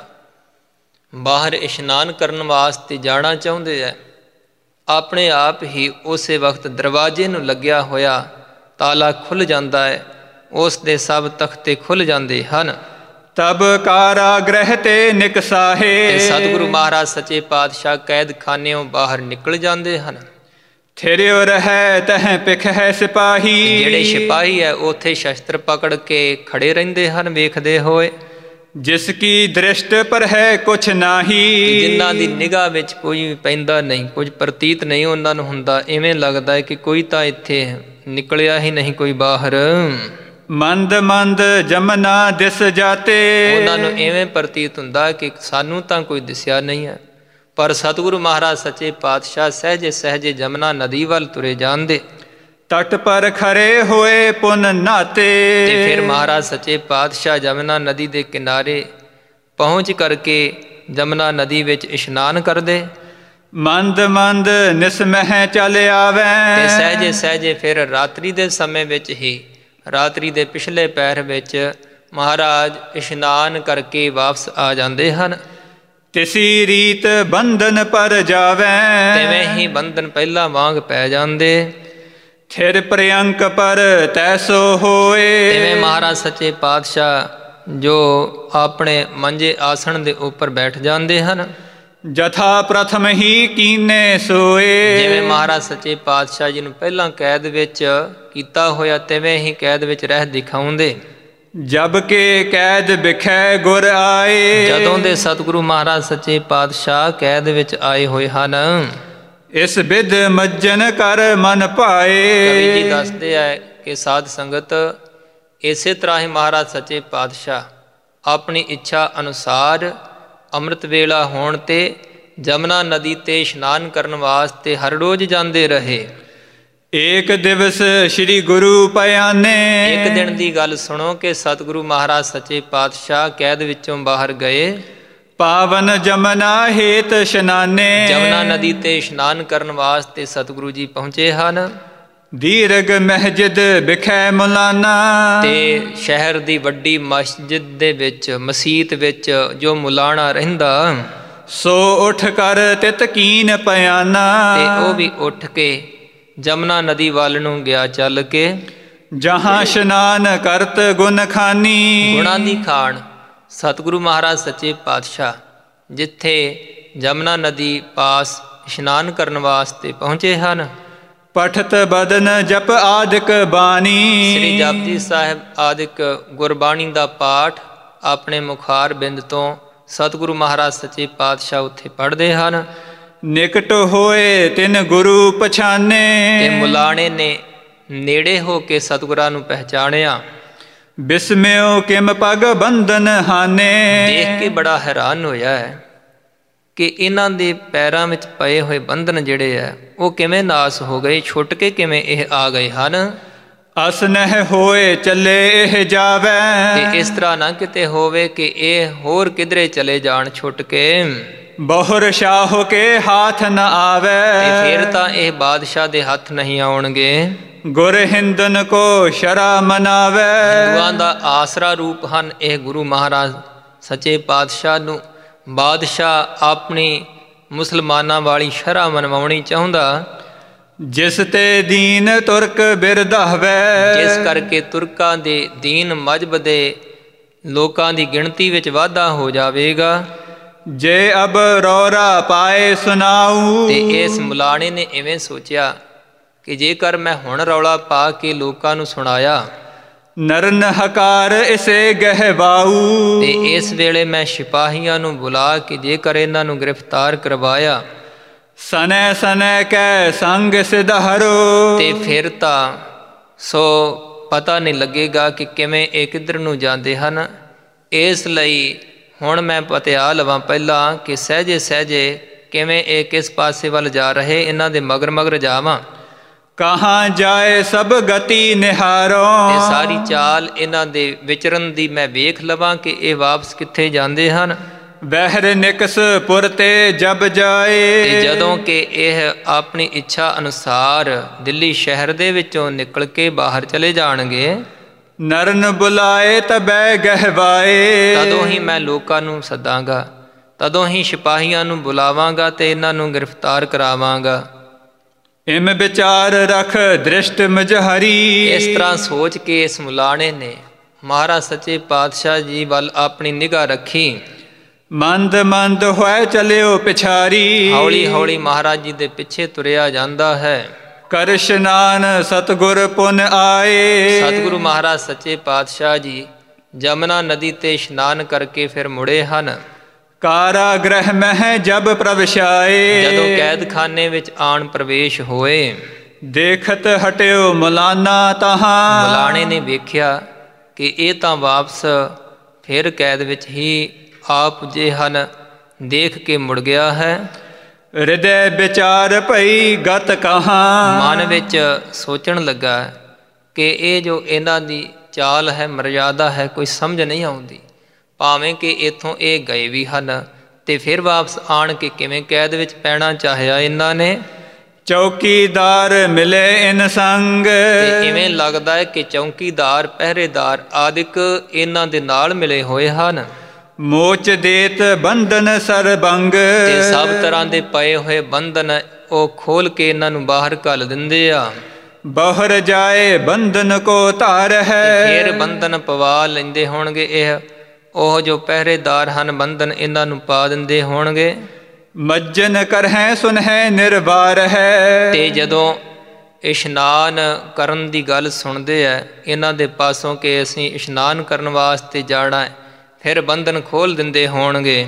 ਬਾਹਰ ਇਸ਼ਨਾਨ ਕਰਨ ਵਾਸਤੇ ਜਾਣਾ ਚਾਹੁੰਦੇ ਹੈ। ਆਪਣੇ ਆਪ ਹੀ ਉਸੇ ਵਕਤ ਦਰਵਾਜ਼ੇ ਨੂੰ ਲੱਗਿਆ ਹੋਇਆ ਤਾਲਾ ਖੁੱਲ੍ਹ ਜਾਂਦਾ ਹੈ। ਉਸ ਦੇ ਸਭ ਤਖਤੇ ਖੁੱਲ੍ਹ ਜਾਂਦੇ ਹਨ। ਤਬ ਕਾਰਾਗ੍ਰਹਿ ਤੇ ਨਿਕਸਾਹੇ। ਸਤਿਗੁਰੂ ਮਹਾਰਾਜ ਸੱਚੇ ਪਾਤਸ਼ਾਹ ਕੈਦਖਾਨਿਓਂ ਬਾਹਰ ਨਿਕਲ ਜਾਂਦੇ ਹਨ। ਥਿਰਿਓ ਰਹਿ ਤਹ ਪਿਖ ਹੈ ਸਿਪਾਹੀ। ਜਿਹੜੇ ਸਿਪਾਹੀ ਹੈ ਉੱਥੇ ਸ਼ਸਤਰ ਪਕੜ ਕੇ ਖੜੇ ਰਹਿੰਦੇ ਹਨ ਵੇਖਦੇ ਹੋਏ। ਜਿਸ ਕੀ ਦ੍ਰਿਸ਼ਟ ਪਰ ਹੈ ਕੁਛ ਨਾਹੀ। ਜਿਨ੍ਹਾਂ ਦੀ ਨਿਗਾਹ ਵਿੱਚ ਕੋਈ ਪੈਂਦਾ ਨਹੀਂ, ਕੁਝ ਪ੍ਰਤੀਤ ਨਹੀਂ ਉਹਨਾਂ ਨੂੰ ਹੁੰਦਾ। ਇਵੇਂ ਲੱਗਦਾ ਹੈ ਕਿ ਕੋਈ ਤਾਂ ਇੱਥੇ ਨਿਕਲਿਆ ਹੀ ਨਹੀਂ ਕੋਈ ਬਾਹਰ। ਮੰਦ ਮੰਦ ਜਮਨਾ ਦਿਸ ਜਾਤੇ। ਉਹਨਾਂ ਨੂੰ ਇਵੇਂ ਪ੍ਰਤੀਤ ਹੁੰਦਾ ਕਿ ਸਾਨੂੰ ਤਾਂ ਕੋਈ ਦਿਸਿਆ ਨਹੀਂ ਹੈ। ਪਰ ਸਤਿਗੁਰੂ ਮਹਾਰਾਜ ਸੱਚੇ ਪਾਤਸ਼ਾਹ ਸਹਿਜੇ ਸਹਿਜੇ ਜਮਨਾ ਨਦੀ ਵੱਲ ਤੁਰੇ ਜਾਂਦੇ। ਤਟ ਪਰ ਖੜੇ ਹੋਏ ਪੁਨ ਨਾਤੇ। ਤੇ ਫਿਰ ਮਹਾਰਾਜ ਸੱਚੇ ਪਾਤਸ਼ਾਹ ਜਮਨਾ ਨਦੀ ਦੇ ਕਿਨਾਰੇ ਪਹੁੰਚ ਕਰਕੇ ਜਮਨਾ ਨਦੀ ਵਿੱਚ ਇਸ਼ਨਾਨ ਕਰਦੇ। ਮੰਦ ਮੰਦ ਨਿਸਮਹਿ ਚੱਲ ਆਵੈ। ਤੇ ਸਹਿਜੇ ਸਹਿਜੇ ਫਿਰ ਰਾਤਰੀ ਦੇ ਸਮੇਂ ਵਿੱਚ ਹੀ, ਰਾਤਰੀ ਦੇ ਪਿਛਲੇ ਪਹਿਰ ਵਿੱਚ ਮਹਾਰਾਜ ਇਸ਼ਨਾਨ ਕਰਕੇ ਵਾਪਸ ਆ ਜਾਂਦੇ ਹਨ। ਤਿਸੀ ਰੀਤ ਬੰਧਨ ਪਰ ਜਾਵੈ। ਤਿਵੇਂ ਹੀ ਬੰਧਨ ਪਹਿਲਾਂ ਵਾਂਗ ਪੈ ਜਾਂਦੇ। ਥਿਰ ਪ੍ਰਯੰਕ ਪਰ ਤੈਸੋ ਹੋਏ। ਤਿਵੇਂ ਮਹਾਰਾਜ ਸੱਚੇ ਪਾਤਸ਼ਾਹ ਜੋ ਆਪਣੇ ਮੰਜੇ ਆਸਣ ਦੇ ਉੱਪਰ ਬੈਠ ਜਾਂਦੇ ਹਨ। ਜਥਾ ਪ੍ਰਥਮ ਹੀ ਕੀਨੇ ਸੋਏ। ਜਿਵੇਂ ਮਹਾਰਾਜ ਸੱਚੇ ਪਾਤਸ਼ਾਹ ਜੀ ਨੂੰ ਪਹਿਲਾਂ ਕੈਦ ਵਿੱਚ ਕੀਤਾ ਹੋਇਆ ਤਿਵੇਂ ਹੀ ਕੈਦ ਵਿੱਚ ਰਹਿ ਦਿਖਾਉਂਦੇ। ਜਬ ਕੇ ਕੈਦ ਬਿਖੈ ਗੁਰ ਆਏ। ਜਦੋਂ ਦੇ ਸਤਿਗੁਰੂ ਮਹਾਰਾਜ ਸੱਚੇ ਪਾਤਸ਼ਾਹ ਕੈਦ ਵਿੱਚ ਆਏ ਹੋਏ ਹਨ। ਇਸ ਬਿਧ ਮੱਜਨ ਕਰ ਮਨ ਭਾਏ। ਕਵੀ ਜੀ ਦੱਸਦੇ ਹੈ ਕਿ ਸਾਧ ਸੰਗਤ ਇਸੇ ਤਰ੍ਹਾਂ ਹੀ ਮਹਾਰਾਜ ਸੱਚੇ ਪਾਤਸ਼ਾਹ ਆਪਣੀ ਇੱਛਾ ਅਨੁਸਾਰ ਅੰਮ੍ਰਿਤ ਵੇਲਾ ਹੋਣ ਤੇ ਜਮਨਾ ਨਦੀ ਤੇ ਇਸ਼ਨਾਨ ਕਰਨ ਵਾਸਤੇ ਹਰ ਰੋਜ਼ ਜਾਂਦੇ ਰਹੇ। ਏਕ ਦਿਵਸ ਸ੍ਰੀ ਗੁਰੂ ਪਿਆਨੇ। ਇੱਕ ਦਿਨ ਦੀ ਗੱਲ ਸੁਣੋ ਕਿ ਸਤਿਗੁਰੂ ਮਹਾਰਾਜ ਸੱਚੇ ਪਾਤਸ਼ਾਹ ਕੈਦ ਵਿੱਚੋਂ ਬਾਹਰ ਗਏ। ਪਾਵਨ ਜਮਨਾ ਹੇਤ ਇਸ਼ਨਾਨੇ। ਜਮਨਾ ਨਦੀ ਤੇ ਇਸ਼ਨਾਨ ਕਰਨ ਵਾਸਤੇ ਸਤਿਗੁਰੂ ਜੀ ਪਹੁੰਚੇ ਹਨ। ਦੀਰਘ ਮਸਜਿਦ ਬਿਖੈ ਮੁਲਾਨਾ। ਤੇ ਸ਼ਹਿਰ ਦੀ ਵੱਡੀ ਮਸਜਿਦ ਦੇ ਵਿੱਚ, ਮਸੀਤ ਵਿੱਚ ਜੋ ਮੁਲਾਣਾ ਰਹਿੰਦਾ ਸੋ ਉਠ ਕਰ ਤਿਤ ਕੀਨ ਪਿਆਨਾ। ਤੇ ਉਹ ਵੀ ਉੱਠ ਕੇ ਜਮਨਾ ਨਦੀ ਵੱਲ ਨੂੰ ਗਿਆ ਚੱਲ ਕੇ। ਜਹਾਂ ਇਸ਼ਨਾਨ ਕਰਤ ਗੁਣ ਖਾਨੀ। ਗੁਣਾਂ ਦੀ ਖਾਣ ਸਤਿਗੁਰੂ ਮਹਾਰਾਜ ਸੱਚੇ ਪਾਤਸ਼ਾਹ ਜਿੱਥੇ ਜਮਨਾ ਨਦੀ ਪਾਸ ਇਸ਼ਨਾਨ ਕਰਨ ਵਾਸਤੇ ਪਹੁੰਚੇ ਹਨ। ਪਠਤ ਬਦਨ ਜਪ ਆਦਿਕ ਬਾਣੀ। ਸ੍ਰੀ ਜਪਜੀ ਸਾਹਿਬ ਆਦਿਕ ਗੁਰਬਾਣੀ ਦਾ ਪਾਠ ਆਪਣੇ ਮੁਖਾਰ ਬਿੰਦ ਤੋਂ ਸਤਿਗੁਰੂ ਮਹਾਰਾਜ ਸੱਚੇ ਪਾਤਸ਼ਾਹ ਉੱਥੇ ਪੜ੍ਹਦੇ ਹਨ। ਨਿਕਟ ਹੋਏ ਤਿਨ ਗੁਰੂ ਪਛਾਨੇ। ਤੇ ਮੁਲਾਣੇ ਨੇ ਨੇੜੇ ਹੋ ਕੇ ਸਤਿਗੁਰਾਂ ਨੂੰ ਪਹਿਚਾਣਿਆ। ਬਿਸਮਿਓ ਕਿਮ ਪਗ ਬੰਧਨ ਹਾਨੇ। ਦੇਖ ਕੇ ਬੜਾ ਹੈਰਾਨ ਹੋਇਆ ਹੈ ਕਿ ਇਹਨਾਂ ਦੇ ਪੈਰਾਂ ਵਿੱਚ ਪਏ ਹੋਏ ਬੰਧਨ ਜਿਹੜੇ ਹੈ ਉਹ ਕਿਵੇਂ ਨਾਸ ਹੋ ਗਏ, ਛੁੱਟ ਕੇ ਕਿਵੇਂ ਇਹ ਆ ਗਏ ਹਨ। ਅਸਨਹਿ ਹੋਏ ਚੱਲੇ ਇਹ ਜਾਵੈ। ਤੇ ਇਸ ਤਰ੍ਹਾਂ ਨਾ ਕਿਤੇ ਹੋਵੇ ਕਿ ਇਹ ਹੋਰ ਕਿਧਰੇ ਚਲੇ ਜਾਣ ਛੁੱਟ ਕੇ। ਬਹੁਰ ਸ਼ਾਹ ਕੇ ਹਾਥ ਨ ਆਵੇ। ਤੇ ਫਿਰ ਤਾਂ ਇਹ ਬਾਦਸ਼ਾਹ ਦੇ ਹੱਥ ਨਹੀਂ ਆਉਣਗੇ। ਗੁਰ ਹਿੰਦਨ ਕੋ ਸ਼ਰਾ ਮਨਾਵੇ। ਹਿੰਦੂਆਂ ਦਾ ਆਸਰਾ ਰੂਪ ਹਨ ਇਹ ਗੁਰੂ ਮਹਾਰਾਜ ਸੱਚੇ ਪਾਤਸ਼ਾਹ ਨੂੰ ਬਾਦਸ਼ਾਹ ਆਪਣੀ ਮੁਸਲਮਾਨਾਂ ਵਾਲੀ ਸ਼ਰ੍ਹਾ ਮਨਵਾਉਣੀ ਚਾਹੁੰਦਾ। ਜਿਸ ਤੇ ਦੀਨ ਤੁਰਕ ਬਿਰਧਾਵੇ। ਜਿਸ ਕਰਕੇ ਤੁਰਕਾਂ ਦੇ ਦੀਨ ਮਜ਼ਹਬ ਦੇ ਲੋਕਾਂ ਦੀ ਗਿਣਤੀ ਵਿੱਚ ਵਾਧਾ ਹੋ ਜਾਵੇਗਾ। ਜੇ ਅਬ ਰੌਰਾ ਪਾਏ ਸੁਨਾਊ। ਤੇ ਇਸ ਮੁਲਾਣੇ ਨੇ ਇਵੇਂ ਸੋਚਿਆ ਕਿ ਜੇਕਰ ਮੈਂ ਹੁਣ ਰੌਲਾ ਪਾ ਕੇ ਲੋਕਾਂ ਨੂੰ ਸੁਣਾਇਆ ਨਰਨ ਹਕਾਰ ਇਸੇ ਗਹਿਵਾਊ। ਤੇ ਇਸ ਵੇਲੇ ਮੈਂ ਸਿਪਾਹੀਆਂ ਨੂੰ ਬੁਲਾ ਕੇ ਜੇਕਰ ਇਹਨਾਂ ਨੂੰ ਗ੍ਰਿਫਤਾਰ ਕਰਵਾਇਆ, ਸਨੈ ਸਨੈ ਕੈ ਸੰਗ ਸਿਧਾਰੋ, ਤੇ ਫਿਰ ਤਾਂ ਸੋ ਪਤਾ ਨਹੀਂ ਲੱਗੇਗਾ ਕਿ ਕਿਵੇਂ ਇਹ ਕਿੱਧਰ ਨੂੰ ਜਾਂਦੇ ਹਨ। ਇਸ ਲਈ ਹੁਣ ਮੈਂ ਪਤਿਆ ਲਵਾਂ ਪਹਿਲਾਂ ਕਿ ਸਹਿਜੇ ਸਹਿਜੇ ਕਿਵੇਂ ਇਹ ਕਿਸ ਪਾਸੇ ਵੱਲ ਜਾ ਰਹੇ, ਇਹਨਾਂ ਦੇ ਮਗਰ ਮਗਰ ਜਾਵਾਂ। ਕਹਾਂ ਜਾਏ ਸਭ ਗਤੀ ਨਿਹਾਰੋ, ਤੇ ਸਾਰੀ ਚਾਲ ਇਹਨਾਂ ਦੇ ਵਿਚਰਨ ਦੀ ਮੈਂ ਵੇਖ ਲਵਾਂ ਕਿ ਇਹ ਵਾਪਸ ਕਿੱਥੇ ਜਾਂਦੇ ਹਨ। ਬਹਿਰ ਨਿਕਸ ਪੁਰ ਤੇ ਜਬ ਜਾਏ, ਤੇ ਜਦੋਂ ਕਿ ਇਹ ਆਪਣੀ ਇੱਛਾ ਅਨੁਸਾਰ ਦਿੱਲੀ ਸ਼ਹਿਰ ਦੇ ਵਿੱਚੋਂ ਨਿਕਲ ਕੇ ਬਾਹਰ ਚਲੇ ਜਾਣਗੇ, ਨਰਨ ਬੁਲਾਏ ਤਬੈ ਗਹਿਵਾਏ, ਤਦੋਂ ਹੀ ਮੈਂ ਲੋਕਾਂ ਨੂੰ ਸੱਦਾਂਗਾ, ਤਦੋਂ ਹੀ ਸਿਪਾਹੀਆਂ ਨੂੰ ਬੁਲਾਵਾਂਗਾ ਤੇ ਇਹਨਾਂ ਨੂੰ ਗ੍ਰਿਫਤਾਰ ਕਰਾਵਾਂਗਾ। ਇਮ ਵਿਚਾਰ ਰਖ ਦ੍ਰਿਸ਼ਟ ਮਝਹਰੀ, ਇਸ ਤਰ੍ਹਾਂ ਸੋਚ ਕੇ ਇਸ ਮੁਲਾਣੇ ਨੇ ਮਹਾਰਾਜ ਸੱਚੇ ਪਾਤਸ਼ਾਹ ਜੀ ਵੱਲ ਆਪਣੀ ਨਿਗਾਹ ਰੱਖੀ। ਮੰਦ ਮੰਦ ਹੋਇ ਚਲਿਓ ਪਿਛਾਰੀ, ਹੌਲੀ ਹੌਲੀ ਮਹਾਰਾਜ ਜੀ ਦੇ ਪਿੱਛੇ ਤੁਰਿਆ ਜਾਂਦਾ ਹੈ। ਕਰ ਇਸ਼ਨਾਨ ਸਤਿਗੁਰ ਪੁਨ ਆਏ, ਸਤਿਗੁਰੂ ਮਹਾਰਾਜ ਸੱਚੇ ਪਾਤਸ਼ਾਹ ਜੀ ਜਮਨਾ ਨਦੀ ਤੇ ਇਸ਼ਨਾਨ ਕਰਕੇ ਫਿਰ ਮੁੜੇ ਹਨ। ਕਾਰਾਗ੍ਰਹਿ ਮਹਿ ਜਬ ਪ੍ਰਵਸ਼ਾਏ, ਜਦੋਂ ਕੈਦਖਾਨੇ ਵਿੱਚ ਆਣ ਪ੍ਰਵੇਸ਼ ਹੋਏ, ਦੇਖਤ ਹਟਿਓ ਮੁਲਾਨਾ ਤਹਾਂ, ਮੁਲਾਣੇ ਨੇ ਵੇਖਿਆ ਕਿ ਇਹ ਤਾਂ ਵਾਪਸ ਫਿਰ ਕੈਦ ਵਿੱਚ ਹੀ ਆ ਪੁੱਜੇ ਹਨ, ਦੇਖ ਕੇ ਮੁੜ ਗਿਆ ਹੈ। ਹਿਰਦੈ ਵਿਚਾਰ ਭਈ ਗਤ ਕਹਾਂ, ਮਨ ਵਿੱਚ ਸੋਚਣ ਲੱਗਾ ਕਿ ਇਹ ਜੋ ਇਹਨਾਂ ਦੀ ਚਾਲ ਹੈ, ਮਰਜ਼ਾਦਾ ਹੈ, ਕੋਈ ਸਮਝ ਨਹੀਂ ਆਉਂਦੀ। ਭਾਵੇਂ ਕਿ ਇੱਥੋਂ ਇਹ ਗਏ ਵੀ ਹਨ ਤੇ ਫਿਰ ਵਾਪਸ ਆਣ ਕੇ ਕਿਵੇਂ ਕੈਦ ਵਿੱਚ ਪੈਣਾ ਚਾਹਿਆ ਇਹਨਾਂ ਨੇ। ਚੌਕੀਦਾਰ ਮਿਲੇ ਇਨ ਸੰਗ, ਤੇ ਇਵੇਂ ਲੱਗਦਾ ਹੈ ਕਿ ਚੌਕੀਦਾਰ ਪਹਿਰੇਦਾਰ ਆਦਿਕ ਇਹਨਾਂ ਦੇ ਨਾਲ ਮਿਲੇ ਹੋਏ ਹਨ। ਮੋਚ ਦੇਤ ਬੰਧਨ ਸਰਬੰਗ, ਤੇ ਸਭ ਤਰ੍ਹਾਂ ਦੇ ਪਏ ਹੋਏ ਬੰਧਨ ਉਹ ਖੋਲ ਕੇ ਇਹਨਾਂ ਨੂੰ ਬਾਹਰ ਘੱਲ ਦਿੰਦੇ ਆ। ਬਾਹਰ ਜਾਏ ਬੰਧਨ ਕੋ ਧਾਰ ਹੈ, ਫਿਰ ਬੰਧਨ ਪਵਾ ਲੈਂਦੇ ਹੋਣਗੇ। ਇਹ ਉਹ ਜੋ ਪਹਿਰੇਦਾਰ ਹਨ ਬੰਧਨ ਇਹਨਾਂ ਨੂੰ ਪਾ ਦਿੰਦੇ ਹੋਣਗੇ। ਮੱਜਨ ਕਰਹਿ ਸੁਨਹਿ ਨਿਰਵਾਰ ਹੈ, ਤੇ ਜਦੋਂ ਇਸ਼ਨਾਨ ਕਰਨ ਦੀ ਗੱਲ ਸੁਣਦੇ ਆ ਇਹਨਾਂ ਦੇ ਪਾਸੋਂ ਕਿ ਅਸੀਂ ਇਸ਼ਨਾਨ ਕਰਨ ਵਾਸਤੇ ਜਾਣਾ ਹੈ, ਫਿਰ ਬੰਧਨ ਖੋਲ ਦਿੰਦੇ ਹੋਣਗੇ।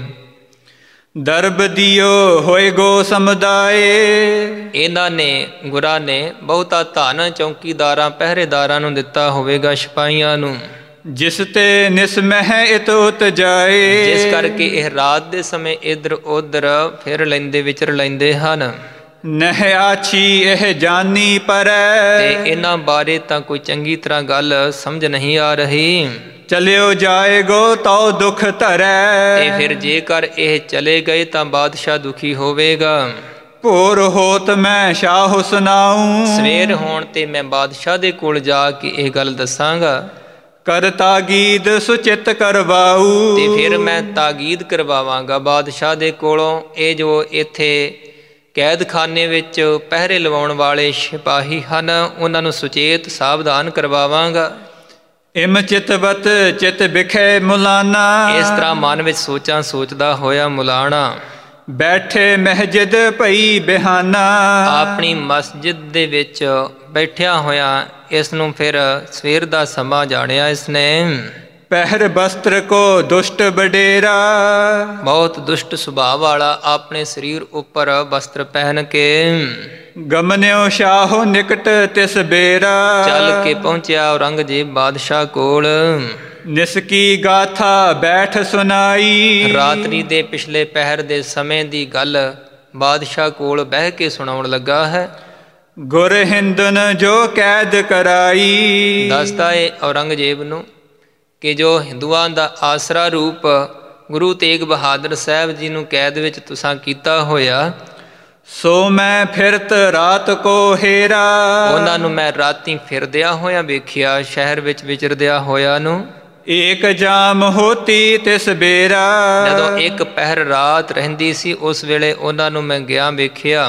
ਦਰਬ ਦਿਓ ਹੋਏ ਗੋ ਸਮੁਦਾਏ, ਇਹਨਾਂ ਨੇ ਗੁਰਾਂ ਨੇ ਬਹੁਤਾ ਧਨ ਚੌਕੀਦਾਰਾਂ ਪਹਿਰੇਦਾਰਾਂ ਨੂੰ ਦਿੱਤਾ ਹੋਵੇਗਾ, ਸਿਪਾਹੀਆਂ ਨੂੰ, ਜਿਸ ਤੇ ਨਿਸਮਹਿ ਇਤ ਉਤ ਜਾਏ, ਜਿਸ ਕਰਕੇ ਇਹ ਰਾਤ ਦੇ ਸਮੇਂ ਇੱਧਰ ਉੱਧਰ ਫਿਰ ਲੈਂਦੇ ਵਿਚਰ ਲੈਂਦੇ ਹਨ। ਨਹਿ ਆਛੀ ਇਹ ਜਾਨੀ ਪਰੈ, ਤੇ ਇਹਨਾਂ ਬਾਰੇ ਤਾਂ ਕੋਈ ਚੰਗੀ ਤਰ੍ਹਾਂ ਗੱਲ ਸਮਝ ਨਹੀਂ ਆ ਰਹੀ। ਚਲਿਓ ਜਾਏਗੋ ਤਉ ਦੁਖ ਧਰੈ, ਤੇ ਫਿਰ ਜੇਕਰ ਇਹ ਚਲੇ ਗਏ ਤਾਂ ਬਾਦਸ਼ਾਹ ਦੁਖੀ ਹੋਵੇਗਾ। ਭੋਰ ਹੋਤ ਮੈਂ ਸ਼ਾਹ ਸੁਨਾਊ, ਸਵੇਰ ਹੋਣ ਤੇ ਮੈਂ ਬਾਦਸ਼ਾਹ ਦੇ ਕੋਲ ਜਾ ਕੇ ਇਹ ਗੱਲ ਦੱਸਾਂਗਾ। ਕਰ ਤਾਗੀਦ ਸੁਚਿਤ ਕਰਵਾਊ, ਤੇ ਫਿਰ ਮੈਂ ਤਾਗੀਦ ਕਰਵਾਵਾਂਗਾ ਬਾਦਸ਼ਾਹ ਦੇ ਕੋਲੋਂ। ਇਹ ਜੋ ਇੱਥੇ ਕੈਦਖਾਨੇ ਵਿੱਚ ਪਹਿਰੇ ਲਵਾਉਣ ਵਾਲੇ ਸਿਪਾਹੀ ਹਨ ਉਹਨਾਂ ਨੂੰ ਸੁਚੇਤ ਸਾਵਧਾਨ ਕਰਵਾਵਾਂਗਾ। ਇਮ ਚਿਤਵਤ ਚਿਤ ਵਿਖੇ ਮੁਲਾਨਾ, ਇਸ ਤਰ੍ਹਾਂ ਮਨ ਵਿੱਚ ਸੋਚਾਂ ਸੋਚਦਾ ਹੋਇਆ ਮੁਲਾਣਾ ਬੈਠੇ ਮਸਜਿਦ ਭਈ ਬਿਹਾਨਾ, ਆਪਣੀ ਮਸਜਿਦ ਦੇ ਵਿੱਚ ਬੈਠਿਆ ਹੋਇਆ ਇਸ ਨੂੰ ਫਿਰ ਸਵੇਰ ਦਾ ਸਮਾਂ ਜਾਣਿਆ ਇਸਨੇ। ਪਹਿਰ ਬਸਤਰ ਕੋ ਦੁਸ਼ਟ ਵਡੇਰਾ, ਬਹੁਤ ਦੁਸ਼ਟ ਸੁਭਾਅ ਵਾਲਾ ਆਪਣੇ ਸਰੀਰ ਉੱਪਰ ਵਸਤਰ ਪਹਿਨ ਕੇ ਗਮਨਿਓ ਸ਼ਾਹੋ ਨਿਕਟ ਤਿਸ ਬੇਰਾ, ਚੱਲ ਕੇ ਪਹੁੰਚਿਆ ਔਰੰਗਜ਼ੇਬ ਬਾਦਸ਼ਾਹ ਕੋਲ। ਨਿਸਕੀ ਗਾਥਾ ਬੈਠ ਸੁਨਾਈ, ਰਾਤਰੀ ਦੇ ਪਿਛਲੇ ਪਹਿਰ ਦੇ ਸਮੇਂ ਦੀ ਗੱਲ ਬਾਦਸ਼ਾਹ ਕੋਲ ਬਹਿ ਕੇ ਸੁਣਾਉਣ ਲੱਗਾ ਹੈ। ਗੁਰ ਹਿੰਦਨ ਜੋ ਕੈਦ ਕਰਾਈ, ਦੱਸਦਾ ਏ ਔਰੰਗਜ਼ੇਬ ਨੂੰ ਕਿ ਜੋ ਹਿੰਦੂਆਂ ਦਾ ਆਸਰਾ ਰੂਪ ਗੁਰੂ ਤੇਗ ਬਹਾਦਰ ਸਾਹਿਬ ਜੀ ਨੂੰ ਕੈਦ ਵਿੱਚ ਤੁਸਾਂ ਕੀਤਾ ਹੋਇਆ, ਸੋ ਮੈਂ ਫਿਰਤ ਰਾਤ ਕੋ ਹੇਰਾ, ਉਹਨਾਂ ਨੂੰ ਮੈਂ ਰਾਤੀ ਫਿਰਦਿਆਂ ਹੋਇਆ ਵੇਖਿਆ, ਸ਼ਹਿਰ ਵਿੱਚ ਵਿਚਰਦਿਆਂ ਹੋਇਆ ਨੂੰ। ਏਕ ਜਾਮ ਹੋਤੀ ਤਿਸ ਬੇਰਾ, ਜਦੋਂ ਇੱਕ ਪਹਿਰ ਰਾਤ ਰਹਿੰਦੀ ਸੀ ਉਸ ਵੇਲੇ ਉਹਨਾਂ ਨੂੰ ਮੈਂ ਗਿਆ ਵੇਖਿਆ।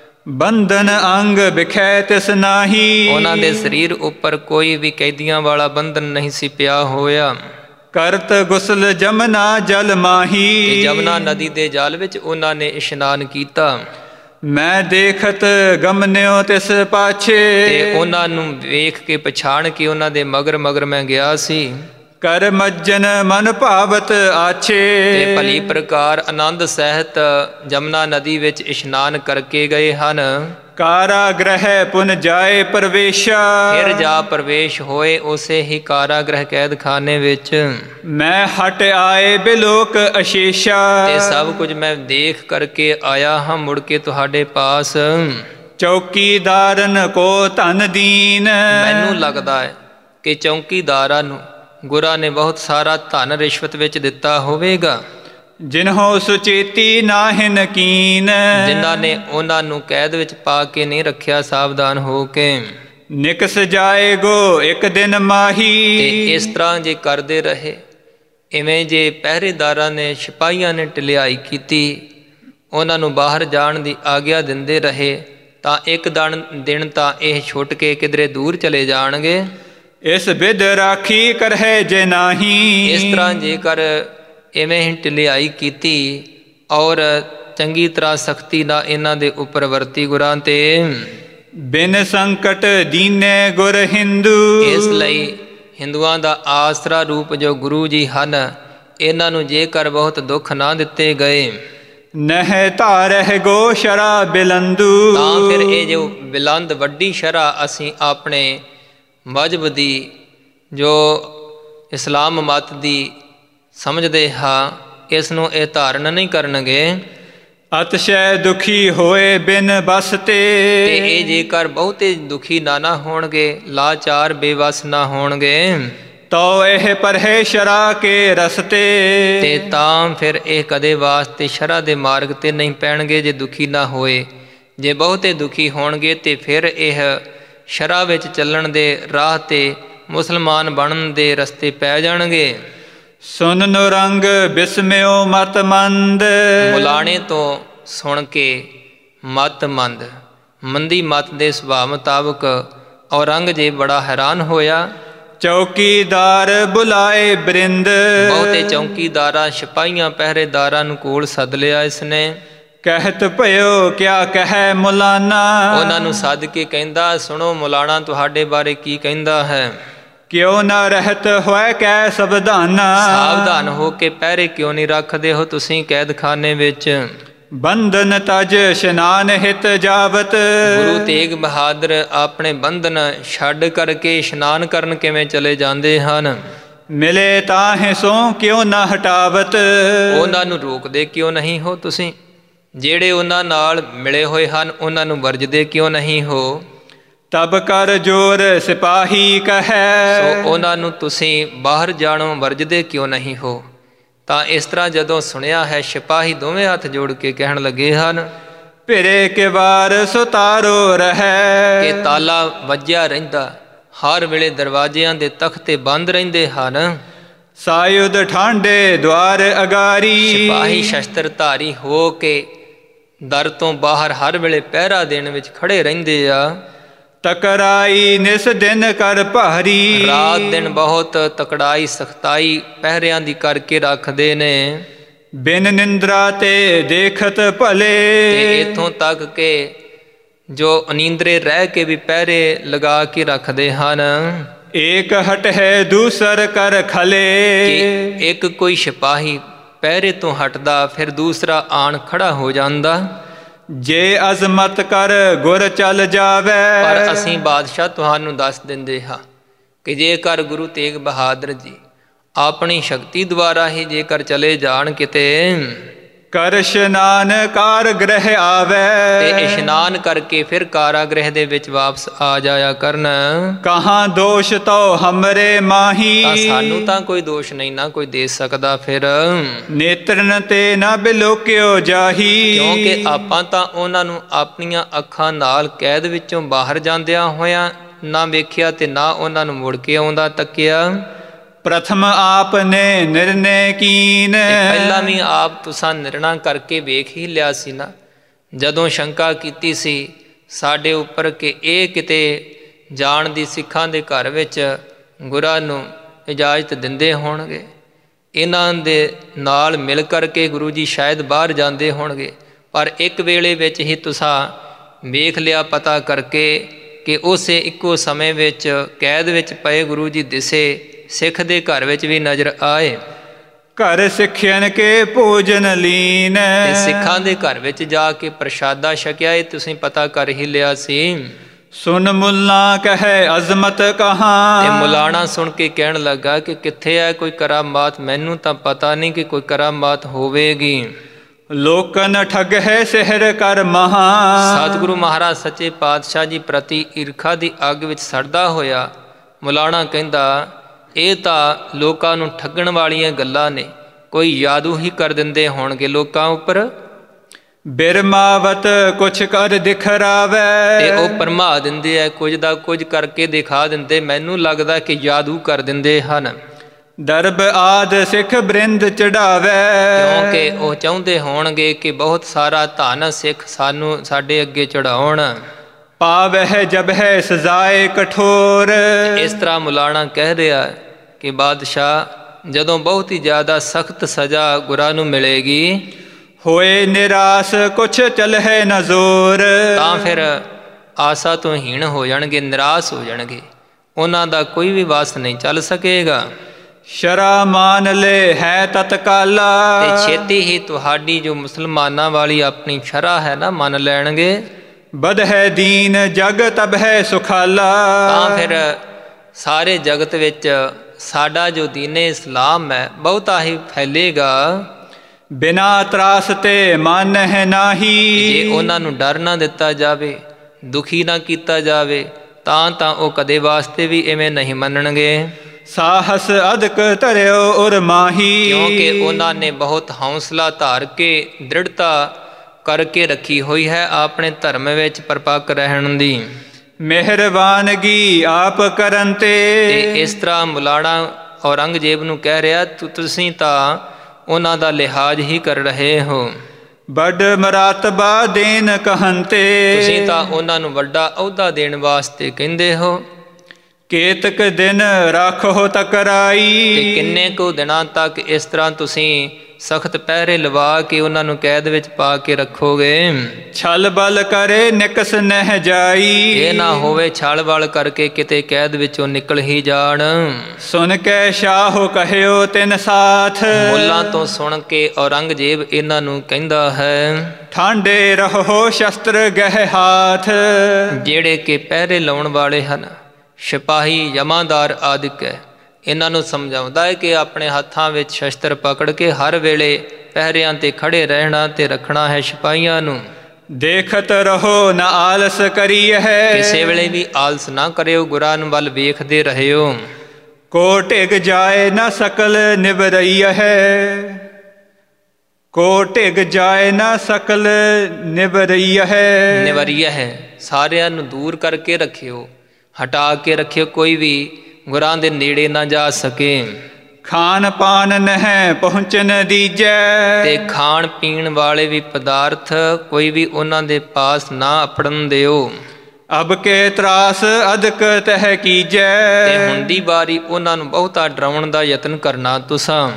ਬੰਧਨ ਅੰਗ ਵਿਖੈ ਤਿਸ ਨਾਹੀ, ਉਹਨਾਂ ਦੇ ਸਰੀਰ ਉੱਪਰ ਕੋਈ ਵੀ ਕੈਦੀਆਂ ਵਾਲਾ ਬੰਧਨ ਨਹੀਂ ਸੀ ਪਿਆ ਹੋਇਆ। ਕਰਤ ਗੁਸਲ ਜਮਨਾ ਜਲ ਮਾਹੀ, ਤੇ ਜਮਨਾ ਨਦੀ ਦੇ ਜਲ ਵਿੱਚ ਉਹਨਾਂ ਨੇ ਇਸ਼ਨਾਨ ਕੀਤਾ। ਮੈਂ ਦੇਖਤ ਗਮਨਿਓ ਤਿਸ ਪਾਛੇ। ਤੇ ਉਹਨਾਂ ਨੂੰ ਵੇਖ ਕੇ ਪਛਾਣ ਕੇ ਉਹਨਾਂ ਦੇ ਮਗਰ ਮਗਰ ਮੈਂ ਗਿਆ ਸੀ। ਕਰ ਮੱਜਨ ਮਨ ਭਾਵਤ ਆਛੇ। ਤੇ ਭਲੀ ਪ੍ਰਕਾਰ ਆਨੰਦ ਸਹਿਤ ਜਮਨਾ ਨਦੀ ਵਿੱਚ ਇਸ਼ਨਾਨ ਕਰਕੇ ਗਏ ਹਨ। ਕਾਰਾਗ੍ਰਹਿ ਪੁਨ ਜਾਏ ਪ੍ਰਵੇਸ਼ਾ। ਫਿਰ ਜਾ ਪ੍ਰਵੇਸ਼ ਹੋਏ ਉਸੇ ਹੀ ਕਾਰਾਗ੍ਰਹਿ ਕੈਦਖਾਨੇ ਵਿੱਚ। ਮੈਂ ਹਟ ਆਏ ਬਿਲੋਕ ਅਸ਼ੇਸ਼ਾ। ਤੇ ਸਭ ਕੁਝ ਮੈਂ ਦੇਖ ਕਰਕੇ ਆਇਆ ਹਾਂ ਮੁੜ ਕੇ ਤੁਹਾਡੇ ਪਾਸ। ਚੌਕੀਦਾਰਨ ਕੋ ਧਨ ਦੀਨ। ਮੈਨੂੰ ਲੱਗਦਾ ਹੈ ਕਿ ਚੌਕੀਦਾਰਾਂ ਨੂੰ ਗੁਰਾਂ ਨੇ ਬਹੁਤ ਸਾਰਾ ਧਨ ਰਿਸ਼ਵਤ ਵਿੱਚ ਦਿੱਤਾ ਹੋਵੇਗਾ। ਜਿਨਹੋ ਸੁਚੇਤੀ ਨਾਹਿਨ ਕੀਨ। ਜਿਨ੍ਹਾਂ ਨੇ ਉਹਨਾਂ ਨੂੰ ਕੈਦ ਵਿੱਚ ਪਾ ਕੇ ਨਹੀਂ ਰੱਖਿਆ ਸਾਵਧਾਨ ਹੋ ਕੇ। ਨਿਕਸ ਜਾਏਗੋ ਇੱਕ ਦਿਨ ਮਾਹੀ। ਤੇ ਇਸ ਤਰ੍ਹਾਂ ਜੇ ਕਰਦੇ ਰਹੇ, ਇਵੇਂ ਜੇ ਪਹਿਰੇਦਾਰਾਂ ਨੇ ਸਿਪਾਹੀਆਂ ਨੇ ਢਿਲਾਈ ਕੀਤੀ, ਉਹਨਾਂ ਨੂੰ ਬਾਹਰ ਜਾਣ ਦੀ ਆਗਿਆ ਦਿੰਦੇ ਰਹੇ, ਤਾਂ ਇੱਕ ਦਿਨ ਤਾਂ ਇਹ ਛੁੱਟ ਕੇ ਕਿਧਰੇ ਦੂਰ ਚਲੇ ਜਾਣਗੇ। ਇਸ ਵਿਧ ਰਾਖੀ ਕਰਹਿ ਜੇ ਨਾਹੀ। ਇਸ ਤਰ੍ਹਾਂ ਜੇਕਰ ਇਵੇਂ ਹੀ ਢਿਲਾਈ ਕੀਤੀ ਔਰ ਚੰਗੀ ਤਰ੍ਹਾਂ ਸਖਤੀ ਨਾਲ ਇਹਨਾਂ ਦੇ ਉੱਪਰ ਵਰਤੀ ਗੁਰਾਂ ਤੇ। ਬਿਨ ਸੰਕਟ ਦੀਨੇ ਗੁਰ ਹਿੰਦੂ। ਇਸ ਲਈ ਹਿੰਦੂਆਂ ਦਾ ਆਸਰਾ ਰੂਪ ਜੋ ਗੁਰੂ ਜੀ ਹਨ, ਇਹਨਾਂ ਨੂੰ ਜੇਕਰ ਬਹੁਤ ਦੁੱਖ ਨਾ ਦਿੱਤੇ ਗਏ, ਨਹਿ ਧਾਰਹਿ ਗੋ ਸ਼ਰਾ ਬਿਲੰਦੂ। ਤਾਂ ਫਿਰ ਇਹ ਜੋ ਬਿਲੰਦ ਵੱਡੀ ਸ਼ਰਾ ਅਸੀਂ ਆਪਣੇ ਮਜ਼ਹਬ ਦੀ ਜੋ ਇਸਲਾਮ ਮਤ ਦੀ ਸਮਝਦੇ ਹਾਂ, ਇਸ ਨੂੰ ਇਹ ਧਾਰਨ ਨਹੀਂ ਕਰਨਗੇ। ਅਤਸ਼ੈ ਦੁਖੀ ਹੋਏ ਬਿਨ ਬਸ ਤੇ। ਇਹ ਜੇਕਰ ਬਹੁਤੇ ਦੁਖੀ ਨਾ ਹੋਣਗੇ, ਲਾਚਾਰ ਬੇਵਸ ਨਾ ਹੋਣਗੇ, ਤੋ ਇਹ ਪਰਹੇ ਸ਼ਰਾ ਕੇ ਰਸਤੇ। ਤੇ ਤਾਂ ਫਿਰ ਇਹ ਕਦੇ ਵਾਸਤੇ ਸ਼ਰਾ ਦੇ ਮਾਰਗ ਤੇ ਨਹੀਂ ਪੈਣਗੇ ਜੇ ਦੁਖੀ ਨਾ ਹੋਏ। ਜੇ ਬਹੁਤੇ ਦੁਖੀ ਹੋਣਗੇ ਤੇ ਫਿਰ ਇਹ ਸ਼ਰਾ ਵਿੱਚ ਚੱਲਣ ਦੇ ਰਾਹ ਤੇ ਮੁਸਲਮਾਨ ਬਣਨ ਦੇ ਰਸਤੇ ਪੈ ਜਾਣਗੇ। ਸੁਨ ਨੋ ਰੰਗ ਬਿਸਮਿਓ ਮਤ ਮੰਦ। ਮੁਲਾਣੇ ਤੋਂ ਸੁਣ ਕੇ ਮਤ ਮੰਦ, ਮੰਦੀ ਮਤ ਦੇ ਸੁਭਾਅ ਮੁਤਾਬਕ ਔਰੰਗਜ਼ੇਬ ਬੜਾ ਹੈਰਾਨ ਹੋਇਆ। ਚੌਕੀਦਾਰ ਬੁਲਾਏ ਬਰਿੰਦ। ਬਹੁਤੇ ਚੌਕੀਦਾਰਾਂ ਸਿਪਾਹੀਆਂ ਪਹਿਰੇਦਾਰਾਂ ਨੂੰ ਕੋਲ ਸੱਦ ਲਿਆ ਇਸਨੇ। ਕਹਿਤ ਭਇਓ ਕਿਆ ਕਹਿ ਮੁਲਾਨਾ। ਉਹਨਾਂ ਨੂੰ ਸੱਦ ਕੇ ਕਹਿੰਦਾ, ਸੁਣੋ ਮੁਲਾਣਾ ਤੁਹਾਡੇ ਬਾਰੇ ਕੀ ਕਹਿੰਦਾ ਹੈ। ਕਿਉਂ ਨਾ ਰਹਿਤ ਹੋਇ ਕੈ ਸਵਧਾਨਾ। ਸਾਵਧਾਨ ਹੋ ਕੇ ਪਹਿਰੇ ਕਿਉਂ ਨਹੀਂ ਰੱਖਦੇ ਹੋ ਤੁਸੀਂ ਕੈਦਖਾਨੇ ਵਿੱਚ। ਬੰਧਨ ਤਜ ਇਸ਼ਨਾਨ ਹਿਤ ਜਾਵਤ। ਗੁਰੂ ਤੇਗ ਬਹਾਦਰ ਆਪਣੇ ਬੰਧਨ ਛੱਡ ਕਰਕੇ ਇਸ਼ਨਾਨ ਕਰਨ ਕਿਵੇਂ ਚਲੇ ਜਾਂਦੇ ਹਨ। ਮਿਲੇ ਤਾਹਿ ਸੋ ਕਿਉਂ ਨਾ ਹਟਾਵਤ। ਉਹਨਾਂ ਨੂੰ ਰੋਕਦੇ ਕਿਉਂ ਨਹੀਂ ਹੋ ਤੁਸੀਂ। ਜਿਹੜੇ ਉਹਨਾਂ ਨਾਲ ਮਿਲੇ ਹੋਏ ਹਨ ਉਹਨਾਂ ਨੂੰ ਵਰਜਦੇ ਕਿਉਂ ਨਹੀਂ ਹੋ। ਤਬ ਕਰ ਜੋਰ ਸਿਪਾਹੀ ਕਹੈ। ਸੋ ਉਹਨਾਂ ਨੂੰ ਤੁਸੀਂ ਬਾਹਰ ਜਾਣੋਂ ਵਰਜਦੇ ਕਿਉਂ ਨਹੀਂ ਹੋ। ਤਾਂ ਇਸ ਤਰ੍ਹਾਂ ਜਦੋਂ ਸੁਣਿਆ ਹੈ, ਸਿਪਾਹੀ ਦੋਵੇਂ ਹੱਥ ਜੋੜ ਕੇ ਕਹਿਣ ਲੱਗੇ ਹਨ, ਭਿਰੇ ਕੇ ਵਾਰ ਸੁਤਾਰੋ ਰਹੈ। ਕਿ ਤਾਲਾ ਵੱਜਿਆ ਰਹਿੰਦਾ, ਹਰ ਵੇਲੇ ਦਰਵਾਜ਼ਿਆਂ ਦੇ ਤਖਤੇ ਬੰਦ ਰਹਿੰਦੇ ਹਨ। ਸਾਯੁਧ ਠਾਂਡੇ ਦੁਆਰ ਅਗਾਰੀ। ਸਿਪਾਹੀ ਸ਼ਸਤਰ ਧਾਰੀ ਹੋ ਕੇ ਦਰ ਤੋਂ ਬਾਹਰ ਹਰ ਵੇਲੇ ਪਹਿਰਾ ਦੇਣ ਵਿੱਚ ਖੜੇ ਰਹਿੰਦੇ ਆ। ਤਕਰਾਈ ਨਿਸ ਦਿਨ ਕਰ ਭਾਰੀ। ਰਾਤ ਦਿਨ ਬਹੁਤ ਤਕੜਾਈ ਸਖਤਾਈ ਪਹਿਰਿਆਂ ਦੀ ਕਰਕੇ ਰੱਖਦੇ ਨੇ। ਬਿਨ ਨਿੰਦਰਾ ਤੇ ਦੇਖਤ ਭਲੇ। ਤੇ ਇੱਥੋਂ ਤੱਕ ਕਿ ਜੋ ਅਨੀਂਦਰੇ ਰਹਿ ਕੇ ਵੀ ਪਹਿਰੇ ਲਗਾ ਕੇ ਰੱਖਦੇ ਹਨ। ਏਕ ਹਟ ਹੈ ਦੂਸਰ ਕਰ ਖਲੇ। ਕਿ ਇੱਕ ਕੋਈ ਸਿਪਾਹੀ ਪਹਿਰੇ ਤੋਂ ਹਟਦਾ, ਫਿਰ ਦੂਸਰਾ ਆਣ ਖੜਾ ਹੋ ਜਾਂਦਾ। ਜੇ ਅਜ਼ਮਤ ਕਰ ਗੁਰ ਚੱਲ ਜਾਵੇ। ਪਰ ਅਸੀਂ ਬਾਦਸ਼ਾਹ ਤੁਹਾਨੂੰ ਦੱਸ ਦਿੰਦੇ ਹਾਂ ਕਿ ਜੇਕਰ ਗੁਰੂ ਤੇਗ ਬਹਾਦਰ ਜੀ ਆਪਣੀ ਸ਼ਕਤੀ ਦੁਆਰਾ ਹੀ ਜੇਕਰ ਚਲੇ ਜਾਣ ਕਿਤੇ, ਕਰ ਇਸ਼ਨਾਨ ਕਾਰਗ੍ਰਹਿ ਆਵੇ। ਤੇ ਇਸ਼ਨਾਨ ਕਰਕੇ ਫਿਰ ਕਾਰਾਗ੍ਰਹਿ ਦੇ ਵਿੱਚ ਵਾਪਸ ਆ ਜਾਇਆ ਕਰਨ। ਕਹਾਂ ਦੋਸ਼ ਤੋ ਹਮਰੇ ਮਾਹੀ। ਤਾਂ ਸਾਨੂੰ ਤਾਂ ਕੋਈ ਦੋਸ਼ ਨਹੀਂ ਨਾ ਕੋਈ ਦੇ ਸਕਦਾ ਫਿਰ। ਨੇਤਰਨ ਤੇ ਨਾ ਬਿਲੋਕਿਓ ਜਾਹੀ। ਕਿਉਂਕਿ ਆਪਾਂ ਤਾਂ ਉਹਨਾਂ ਨੂੰ ਆਪਣੀਆਂ ਅੱਖਾਂ ਨਾਲ ਕੈਦ ਵਿੱਚੋਂ ਬਾਹਰ ਜਾਂਦਿਆਂ ਹੋਇਆਂ ਨਾ ਵੇਖਿਆ ਤੇ ਨਾ ਉਹਨਾਂ ਨੂੰ ਮੁੜ ਕੇ ਆਉਂਦਾ ਤੱਕਿਆ। ਪ੍ਰਥਮ ਆਪ ਨੇ ਨਿਰਣੇ ਕੀਨ। ਪਹਿਲਾਂ ਵੀ ਆਪ ਤੁਸਾਂ ਨਿਰਣਾ ਕਰਕੇ ਵੇਖ ਹੀ ਲਿਆ ਸੀ ਨਾ, ਜਦੋਂ ਸ਼ੰਕਾ ਕੀਤੀ ਸੀ ਸਾਡੇ ਉੱਪਰ ਕਿ ਇਹ ਕਿਤੇ ਜਾਣ ਦੀ ਸਿੱਖਾਂ ਦੇ ਘਰ ਵਿੱਚ ਗੁਰਾਂ ਨੂੰ ਇਜਾਜ਼ਤ ਦਿੰਦੇ ਹੋਣਗੇ, ਇਹਨਾਂ ਦੇ ਨਾਲ ਮਿਲ ਕਰਕੇ ਗੁਰੂ ਜੀ ਸ਼ਾਇਦ ਬਾਹਰ ਜਾਂਦੇ ਹੋਣਗੇ। ਪਰ ਇੱਕ ਵੇਲੇ ਵਿੱਚ ਹੀ ਤੁਸੀਂ ਵੇਖ ਲਿਆ ਪਤਾ ਕਰਕੇ ਕਿ ਉਸੇ ਇੱਕੋ ਸਮੇਂ ਵਿੱਚ ਕੈਦ ਵਿੱਚ ਪਏ ਗੁਰੂ ਜੀ ਦਿਸੇ, ਸਿੱਖ ਦੇ ਘਰ ਵਿੱਚ ਵੀ ਨਜ਼ਰ ਆਏ। ਘਰ ਸਿੱਖਿਅਨ ਕੇ ਭੋਜਨ ਲੀਨ, ਤੇ ਸਿੱਖਾਂ ਦੇ ਘਰ ਵਿੱਚ ਜਾ ਕੇ ਪ੍ਰਸ਼ਾਦਾ ਛਕਿਆ, ਇਹ ਤੁਸੀਂ ਪਤਾ ਕਰ ਹੀ ਲਿਆ ਸੀ। ਸੁਨ ਮੁੱਲਾ ਕਹੈ ਅਜ਼ਮਤ ਕਹਾਂ, ਤੇ ਮੁਲਾਣਾ ਸੁਣ ਕੇ ਕਹਿਣ ਲੱਗਾ ਕਿ ਕਿੱਥੇ ਹੈ ਕੋਈ ਕਰਾਮਾਤ, ਮੈਨੂੰ ਤਾਂ ਪਤਾ ਨਹੀਂ ਕਿ ਕੋਈ ਕਰਾਮਾਤ ਹੋਵੇਗੀ। ਲੋਕਨ ਠੱਗ ਹੈ ਸਿਹਰ ਕਰ ਮਹਾ, ਸਤਿਗੁਰੂ ਮਹਾਰਾਜ ਸੱਚੇ ਪਾਤਸ਼ਾਹ ਜੀ ਪ੍ਰਤੀ ਈਰਖਾ ਦੀ ਅੱਗ ਵਿੱਚ ਸੜਦਾ ਹੋਇਆ ਮੁਲਾਣਾ ਕਹਿੰਦਾ ਇਹ ਤਾਂ ਲੋਕਾਂ ਨੂੰ ਠੱਗਣ ਵਾਲੀਆਂ ਗੱਲਾਂ ਨੇ, ਕੋਈ ਜਾਦੂ ਹੀ ਕਰ ਦਿੰਦੇ ਹੋਣਗੇ ਲੋਕਾਂ ਉੱਪਰ। ਬਿਰਮਾਵਤ ਕੁਛ ਕਰ ਦਿਖਰਾਵੇ, ਤੇ ਉਹ ਭਰਮਾ ਦਿੰਦੇ ਐ, ਕੁਝ ਦਾ ਕੁਝ ਕਰਕੇ ਦਿਖਾ ਦਿੰਦੇ, ਮੈਨੂੰ ਲੱਗਦਾ ਕਿ ਜਾਦੂ ਕਰ ਦਿੰਦੇ ਹਨ। ਦਰਬ ਆਦ ਸਿੱਖ ਬ੍ਰਿੰਦ ਚੜਾਵੇ, ਕਿਉਂਕਿ ਉਹ ਚਾਹੁੰਦੇ ਹੋਣਗੇ ਕਿ ਬਹੁਤ ਸਾਰਾ ਧਨ ਸਿੱਖ ਸਾਨੂੰ ਸਾਡੇ ਅੱਗੇ ਚੜਾਉਣ। ਪਾਵਹਿ ਜਬ ਹੈ ਸਜ਼ਾਏ ਕਠੋਰ, ਇਸ ਤਰ੍ਹਾਂ ਮੁਲਾਣਾ ਕਹਿ ਰਿਹਾ ਕਿ ਬਾਦਸ਼ਾਹ ਜਦੋਂ ਬਹੁਤ ਹੀ ਜ਼ਿਆਦਾ ਸਖਤ ਸਜ਼ਾ ਗੁਰਾਂ ਨੂੰ ਮਿਲੇਗੀ, ਹੋਏ ਨਿਰਾਸ਼ ਕੁਛ ਚਲਹਿ ਨ ਜ਼ੋਰ, ਤਾਂ ਫਿਰ ਆਸਾ ਤੋਂ ਹੀਣ ਹੋ ਜਾਣਗੇ, ਨਿਰਾਸ਼ ਹੋ ਜਾਣਗੇ, ਉਹਨਾਂ ਦਾ ਕੋਈ ਵੀ ਵਾਸ ਨਹੀਂ ਚੱਲ ਸਕੇਗਾ। ਸ਼ਰਾ ਮਾਨ ਲੈ ਹੈ ਤਤਕਾਲਾ, ਤੇ ਛੇਤੀ ਹੀ ਤੁਹਾਡੀ ਜੋ ਮੁਸਲਮਾਨਾਂ ਵਾਲੀ ਆਪਣੀ ਸ਼ਰਾ ਹੈ ਨਾ ਮੰਨ ਲੈਣਗੇ। ਬਦ ਹੈ ਦੀਨ ਜਗ ਤਬ ਹੈ ਸੁਖਾਲਾ, ਤਾਂ ਫਿਰ ਸਾਰੇ ਜਗਤ ਵਿੱਚ ਸਾਡਾ ਜੋ ਦੀਨੇ ਇਸਲਾਮ ਹੈ ਬਹੁਤਾ ਹੀ ਫੈਲੇਗਾ। ਬਿਨਾ ਤਰਾਸ ਤੇ ਮਨ ਹੈ ਨਾਹੀ, ਜੇ ਉਹਨਾਂ ਨੂੰ ਡਰ ਨਾ ਦਿੱਤਾ ਜਾਵੇ, ਦੁਖੀ ਨਾ ਕੀਤਾ ਜਾਵੇ, ਤਾਂ ਉਹ ਕਦੇ ਵਾਸਤੇ ਵੀ ਇਵੇਂ ਨਹੀਂ ਮੰਨਣਗੇ। ਸਾਹਸ ਅਦਕ ਧਰਿਓ ਉਰ ਮਾਹੀ, ਕਿਉਂਕਿ ਉਹਨਾਂ ਨੇ ਬਹੁਤ ਹੌਸਲਾ ਧਾਰ ਕੇ ਦ੍ਰਿੜਤਾ ਕਰਕੇ ਰੱਖੀ ਹੋਈ ਹੈ ਆਪਣੇ ਧਰਮ ਵਿੱਚ ਪਰਪੱਕ ਰਹਿਣ ਦੀ। ਮਿਹਰਬਾਨਗੀ ਆਪ ਕਰਨ ਤੇ ਇਸ ਤਰ੍ਹਾਂ ਮੁਲਾਣਾ ਔਰੰਗਜ਼ੇਬ ਨੂੰ ਕਹਿ ਰਿਹਾ ਤੁਸੀਂ ਤਾਂ ਉਹਨਾਂ ਦਾ ਲਿਹਾਜ਼ ਹੀ ਕਰ ਰਹੇ ਹੋ। ਵੱਡ ਮਰਾਤਬਾ ਦੇਨ ਕਹਨ ਤੇ, ਤੁਸੀਂ ਤਾਂ ਉਹਨਾਂ ਨੂੰ ਵੱਡਾ ਅਹੁਦਾ ਦੇਣ ਵਾਸਤੇ ਕਹਿੰਦੇ ਹੋ। ਕੇਤਕ ਦਿਨ ਰੱਖੋ ਤਕਰਾਈ, ਤੇ ਕਿੰਨੇ ਕੁ ਦਿਨਾਂ ਤੱਕ ਇਸ ਤਰ੍ਹਾਂ ਤੁਸੀਂ ਸਖਤ ਪਹਿਰੇ ਲਵਾ ਕੇ ਉਹਨਾਂ ਨੂੰ ਕੈਦ ਵਿੱਚ ਪਾ ਕੇ ਰੱਖੋਗੇ। ਛਲ ਬਲ ਕਰੇ ਨਿਕਸ ਨਹਿ ਜਾਈ, ਇਹ ਨਾ ਹੋਵੇ ਛਲ ਬਲ ਕਰਕੇ ਕਿਤੇ ਕੈਦ ਵਿੱਚੋਂ ਨਿਕਲ ਹੀ ਜਾਣ। ਸੁਣ ਕੇ ਸ਼ਾਹ ਕਹਿਓ ਤਿਨ ਸਾਥ, ਮੁੱਲਾਂ ਤੋਂ ਸੁਣ ਕੇ ਔਰੰਗਜ਼ੇਬ ਇਹਨਾਂ ਨੂੰ ਕਹਿੰਦਾ ਹੈ ਠਾਂਡੇ ਰਹੋ ਸ਼ਸਤਰ ਗਹਿ ਹਾਥ, ਜਿਹੜੇ ਕਿ ਪਹਿਰੇ ਲਾਉਣ ਵਾਲੇ ਹਨ, ਸਿਪਾਹੀ ਜਮਾਦਾਰ ਆਦਿਕ ਹੈ, ਇਹਨਾਂ ਨੂੰ ਸਮਝਾਉਂਦਾ ਹੈ ਕਿ ਆਪਣੇ ਹੱਥਾਂ ਵਿੱਚ ਸ਼ਸਤਰ ਪਕੜ ਕੇ ਹਰ ਵੇਲੇ ਪਹਿਰਿਆਂ ਤੇ ਖੜੇ ਰਹਿਣਾ ਤੇ ਰੱਖਣਾ ਹੈ ਸਿਪਾਹੀਆਂ ਨੂੰ। ਦੇਖਤ ਰਹੋ ਨਾ ਆਲਸ ਕਰੀਏ, ਕਿਸੇ ਵੇਲੇ ਵੀ ਆਲਸ ਨਾ ਕਰਿਓ, ਗੁਰਾਂ ਵੱਲ ਵੇਖਦੇ ਰਹਿਓ। ਕੋ ਢਿਗ ਜਾਏ ਨਾ ਸਕਲ ਨਿਵਰਈਆ ਹੈ, ਕੋ ਢਿਗ ਜਾਏ ਨਾ ਸਕਲ ਨਿਵਰਈਆ ਹੈ, ਨਿਵਰੀਆ ਹੈ ਸਾਰਿਆਂ ਨੂੰ ਦੂਰ ਕਰਕੇ ਰੱਖਿਓ, ਹਟਾ ਕੇ ਰੱਖਿਓ, ਕੋਈ ਵੀ ਗੁਰਾਂ ਦੇ ਨੇੜੇ ਨਾ ਜਾ ਸਕੇ। ਖਾਨ ਪਾਨ ਨਹਿ ਪਹੁੰਚਨ ਦੀਜੈ, ਤੇ ਖਾਣ ਪੀਣ ਵਾਲੇ ਵੀ ਪਦਾਰਥ ਕੋਈ ਵੀ ਉਹਨਾਂ ਦੇ ਪਾਸ ਨਾ ਅਪੜਨ ਦਿਓ। ਅਬ ਕੇ ਤਰਾਸ ਅਦਕ ਤਹਿ ਕੀਜੈ, ਤੇ ਹੁੰਦੀ ਵਾਰੀ ਉਹਨਾਂ ਨੂੰ ਬਹੁਤਾ ਡਰਾਉਣ ਦਾ ਯਤਨ ਕਰਨਾ ਤੁਸਾਂ।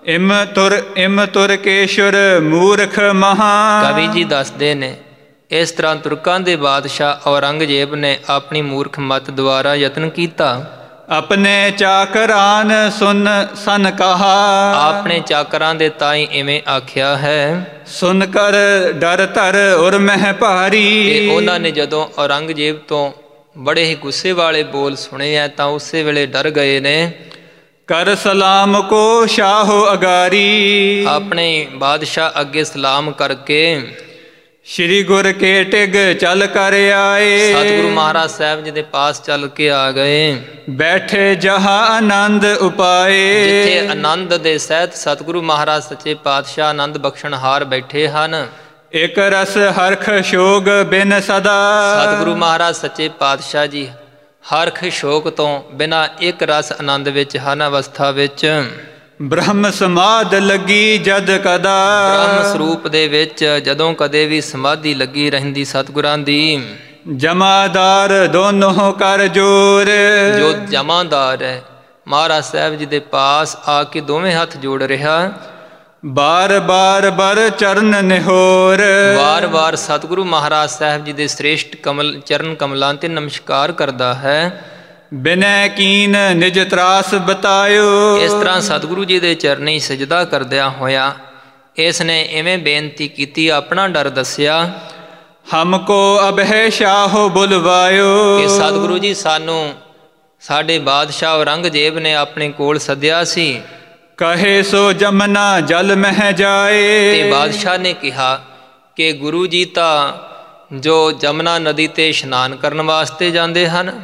ਇਮ ਤੁਰ ਕੇਸ਼ੁਰ ਮੂਰਖ ਮਹਾ, ਕਵੀ ਜੀ ਦੱਸਦੇ ਨੇ ਇਸ ਤਰ੍ਹਾਂ ਤੁਰਕਾਂ ਦੇ ਬਾਦਸ਼ਾਹ ਔਰੰਗਜ਼ੇਬ ਨੇ ਆਪਣੀ ਮੂਰਖ ਮਤ ਦੁਆਰਾ ਯਤਨ ਕੀਤਾ। ਆਪਣੇ ਚਾਕਰਾਨ ਸੁਨ ਸਨ ਕਹਾ, ਆਪਣੇ ਚਾਕਰਾਂ ਦੇ ਤਾਈ ਇਵੇਂ ਆਖਿਆ ਹੈ। ਸੁਨ ਕਰ ਡਰ ਧਰ ਉਰ ਮਹਿ ਭਾਰੀ, ਤੇ ਉਹਨਾਂ ਨੇ ਜਦੋਂ ਔਰੰਗਜ਼ੇਬ ਤੋਂ ਬੜੇ ਹੀ ਗੁੱਸੇ ਵਾਲੇ ਬੋਲ ਸੁਣੇ ਹੈ ਤਾਂ ਉਸੇ ਵੇਲੇ ਡਰ ਗਏ ਨੇ। ਕਰ ਸਲਾਮ ਕੋ ਸ਼ਾਹੋ ਅਗਾਰੀ, ਆਪਣੇ ਬਾਦਸ਼ਾਹ ਅੱਗੇ ਸਲਾਮ ਕਰਕੇ ਸ਼੍ਰੀ ਗੁਰ ਕੇ ਟਿਗ ਚੱਲ ਕਰ ਆਏ, ਸਤਿਗੁਰੂ ਮਹਾਰਾਜ ਸਾਹਿਬ ਜੀ ਦੇ ਪਾਸ ਚੱਲ ਕੇ ਆ ਗਏ। ਬੈਠੇ ਜਹਾ ਆਨੰਦ ਉਪਾਏ, ਜਿੱਥੇ ਆਨੰਦ ਦੇ ਸਹਿਤ ਸਤਿਗੁਰੂ ਮਹਾਰਾਜ ਸੱਚੇ ਪਾਤਸ਼ਾਹ ਆਨੰਦ ਬਖਸ਼ਣਹਾਰ ਬੈਠੇ ਹਨ। ਇਕ ਰਸ ਹਰਖ ਸ਼ੋਗ ਬਿਨ ਸਦਾ, ਸਤਿਗੁਰੂ ਮਹਾਰਾਜ ਸੱਚੇ ਪਾਤਸ਼ਾਹ ਜੀ ਹਰਖ ਸ਼ੋਕ ਤੋਂ ਬਿਨਾਂ ਇੱਕ ਰਸ ਆਨੰਦ ਵਿੱਚ ਹਨ ਅਵਸਥਾ ਵਿੱਚ। ਬ੍ਰਹਮ ਸਮਾਧ ਲੱਗੀ ਜਦ ਕਦਾ, ਬ੍ਰਹਮ ਸਰੂਪ ਦੇ ਵਿੱਚ ਜਦੋਂ ਕਦੇ ਵੀ ਸਮਾਧੀ ਲੱਗੀ ਰਹਿੰਦੀ ਸਤਿਗੁਰਾਂ ਦੀ। ਜਮਾਦਾਰ ਦੋਨੋਂ ਕਰ ਜੋਰ, ਜੋ ਜਮਾਦਾਰ ਹੈ ਮਹਾਰਾਜ ਸਾਹਿਬ ਜੀ ਦੇ ਪਾਸ ਆ ਕੇ ਦੋਵੇਂ ਹੱਥ ਜੋੜ ਰਿਹਾ। ਬਾਰ ਬਾਰ ਬਰ ਚਰਨ ਨਿਹੋਰ। ਵਾਰ-ਵਾਰ ਸਤਿਗੁਰੂ ਮਹਾਰਾਜ ਸਾਹਿਬ ਜੀ ਦੇ ਸ੍ਰੇਸ਼ਟ ਕਮਲ ਚਰਨ ਕਮਲਾਂ ਤੇ ਨਮਸਕਾਰ ਕਰਦਾ ਹੈ। ਬਿਨੈ ਕੀਨ ਨਿਜ ਤਰਾਸ ਬਤਾਇਓ। ਇਸ ਤਰ੍ਹਾਂ ਸਤਿਗੁਰੂ ਜੀ ਦੇ ਚਰਨੀ ਸਜਦਾ ਕਰਦਿਆਂ ਹੋਇਆ ਇਸ ਨੇ ਇਵੇਂ ਬੇਨਤੀ ਕੀਤੀ, ਆਪਣਾ ਡਰ ਦੱਸਿਆ। ਹਮਕੋ ਅਬਹਿ ਸ਼ਾਹੋ ਬੁਲਵਾਇਓ। ਕਿ ਸਤਿਗੁਰੂ ਜੀ ਸਾਨੂੰ ਸਾਡੇ ਬਾਦਸ਼ਾਹ ਔਰੰਗਜ਼ੇਬ ਨੇ ਆਪਣੇ ਕੋਲ ਸੱਦਿਆ ਸੀ। ਕਹੇ ਸੋ ਜਮਨਾ ਜਲ ਮਹਿ ਜਾਏ। ਤੇ ਬਾਦਸ਼ਾਹ ਨੇ ਕਿਹਾ ਕਿ ਗੁਰੂ ਜੀ ਤਾਂ ਜੋ ਜਮਨਾ ਨਦੀ ਤੇ ਇਸ਼ਨਾਨ ਕਰਨ ਵਾਸਤੇ ਜਾਂਦੇ ਹਨ।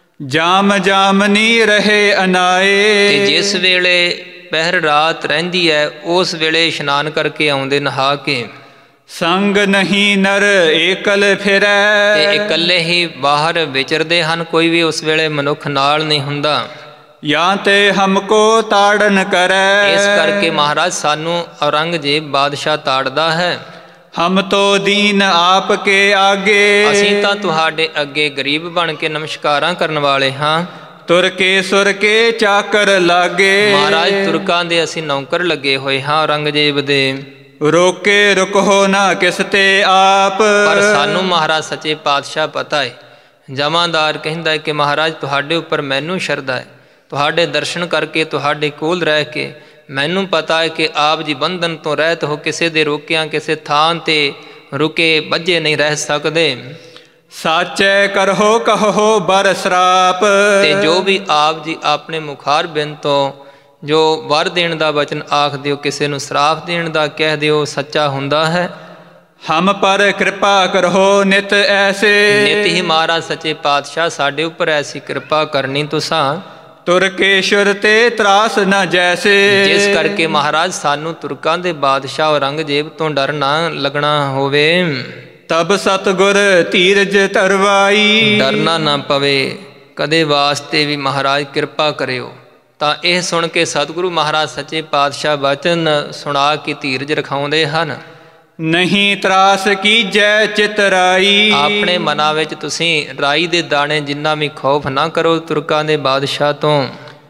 ਜਾਮ ਜਾਮਨੀ ਰਹੇ ਅਨਾਏ। ਤੇ ਜਿਸ ਵੇਲੇ ਪਹਿਰ ਰਾਤ ਰਹਿੰਦੀ ਹੈ ਉਸ ਵੇਲੇ ਇਸ਼ਨਾਨ ਕਰਕੇ ਆਉਂਦੇ ਨਹਾ ਕੇ। ਸੰਗ ਨਹੀਂ ਨਰ ਏਕਲ ਫਿਰੈ। ਤੇ ਇਕੱਲੇ ਹੀ ਬਾਹਰ ਵਿਚਰਦੇ ਹਨ, ਕੋਈ ਵੀ ਉਸ ਵੇਲੇ ਮਨੁੱਖ ਨਾਲ ਨਹੀਂ ਹੁੰਦਾ। ਜਾਂ ਤੇ ਹਮਕੋ ਤਾੜਨ ਕਰੈ। ਇਸ ਕਰਕੇ ਮਹਾਰਾਜ ਸਾਨੂੰ ਔਰੰਗਜ਼ੇਬ ਬਾਦਸ਼ਾਹ ਤਾੜਦਾ ਹੈ। ਹਮ ਤੋ ਦੀਨ ਆਪ ਕੇ ਆਗੇ। ਅਸੀਂ ਤਾਂ ਤੁਹਾਡੇ ਅੱਗੇ ਗਰੀਬ ਬਣ ਕੇ ਨਮਸਕਾਰਾਂ ਕਰਨ ਵਾਲੇ ਹਾਂ। ਤੁਰ ਕੇ ਸੁਰ ਕੇ ਚਾਕਰ ਲਾਗੇ। ਮਹਾਰਾਜ ਤੁਰਕਾਂ ਦੇ ਅਸੀਂ ਨੌਕਰ ਲੱਗੇ ਹੋਏ ਹਾਂ ਔਰੰਗਜ਼ੇਬ ਦੇ। ਰੋਕੇ ਰੁਕੋ ਨਾ ਕਿਸ ਤੇ ਆਪ। ਪਰ ਸਾਨੂੰ ਮਹਾਰਾਜ ਸੱਚੇ ਪਾਤਸ਼ਾਹ ਪਤਾ ਹੈ। ਜਮਾਦਾਰ ਕਹਿੰਦਾ ਹੈ ਕਿ ਮਹਾਰਾਜ ਤੁਹਾਡੇ ਉੱਪਰ ਮੈਨੂੰ ਸ਼ਰਧਾ ਹੈ, ਤੁਹਾਡੇ ਦਰਸ਼ਨ ਕਰਕੇ ਤੁਹਾਡੇ ਕੋਲ ਰਹਿ ਕੇ ਮੈਨੂੰ ਪਤਾ ਹੈ ਕਿ ਆਪ ਜੀ ਬੰਧਨ ਤੋਂ ਰਹਿਤ ਹੋ, ਕਿਸੇ ਦੇ ਰੋਕਿਆਂ ਕਿਸੇ ਥਾਂ ਤੇ ਰੁਕੇ ਬੱਝੇ ਨਹੀਂ ਰਹਿ ਸਕਦੇ। ਸਾਚੈ ਕਰਹੁ ਕਹੋ ਬਰ ਸਰਾਪ। ਤੇ ਜੋ ਵੀ ਆਪ ਜੀ ਆਪਣੇ ਮੁਖਾਰ ਬਿੰਦ ਤੋਂ ਜੋ ਵਰ ਦੇਣ ਦਾ ਵਚਨ ਆਖ ਦਿਓ, ਕਿਸੇ ਨੂੰ ਸਰਾਪ ਦੇਣ ਦਾ ਕਹਿ ਦਿਓ, ਸੱਚਾ ਹੁੰਦਾ ਹੈ। ਹਮ ਪਰ ਕਿਰਪਾ ਕਰੋ ਨਿਤ ਐਸੇ। ਨਿਤ ਹੀ ਮਹਾਰਾਜ ਸੱਚੇ ਪਾਤਸ਼ਾਹ ਸਾਡੇ ਉੱਪਰ ਐਸੀ ਕਿਰਪਾ ਕਰਨੀ ਤੁਸਾਂ। ਤੁਰਕੇਸ਼ਵਰ ਤੇ ਤਰਾਸ ਨਾ ਜੈਸੇ। ਜਿਸ ਕਰਕੇ ਮਹਾਰਾਜ ਸਾਨੂੰ ਤੁਰਕਾਂ ਦੇ ਬਾਦਸ਼ਾਹ ਔਰੰਗਜ਼ੇਬ ਤੋਂ ਡਰ ਨਾ ਲੱਗਣਾ ਹੋਵੇ। ਤਬ ਸਤਿਗੁਰ ਧੀਰਜ ਧਰਵਾਈ। ਡਰਨਾ ਨਾ ਪਵੇ ਕਦੇ ਵਾਸਤੇ ਵੀ ਮਹਾਰਾਜ ਕਿਰਪਾ ਕਰਿਓ। ਤਾਂ ਇਹ ਸੁਣ ਕੇ ਸਤਿਗੁਰੂ ਮਹਾਰਾਜ ਸੱਚੇ ਪਾਤਸ਼ਾਹ ਵਚਨ ਸੁਣਾ ਕੇ ਧੀਰਜ ਰਖਾਉਂਦੇ ਹਨ। ਨਹੀਂ ਤਰਾਸ ਕੀਜੈ ਚਿਤ ਰਾਈ। ਆਪਣੇ ਮਨਾਂ ਵਿੱਚ ਤੁਸੀਂ ਰਾਈ ਦੇ ਦਾਣੇ ਜਿੰਨਾ ਵੀ ਖੌਫ ਨਾ ਕਰੋ ਤੁਰਕਾਂ ਦੇ ਬਾਦਸ਼ਾਹ ਤੋਂ।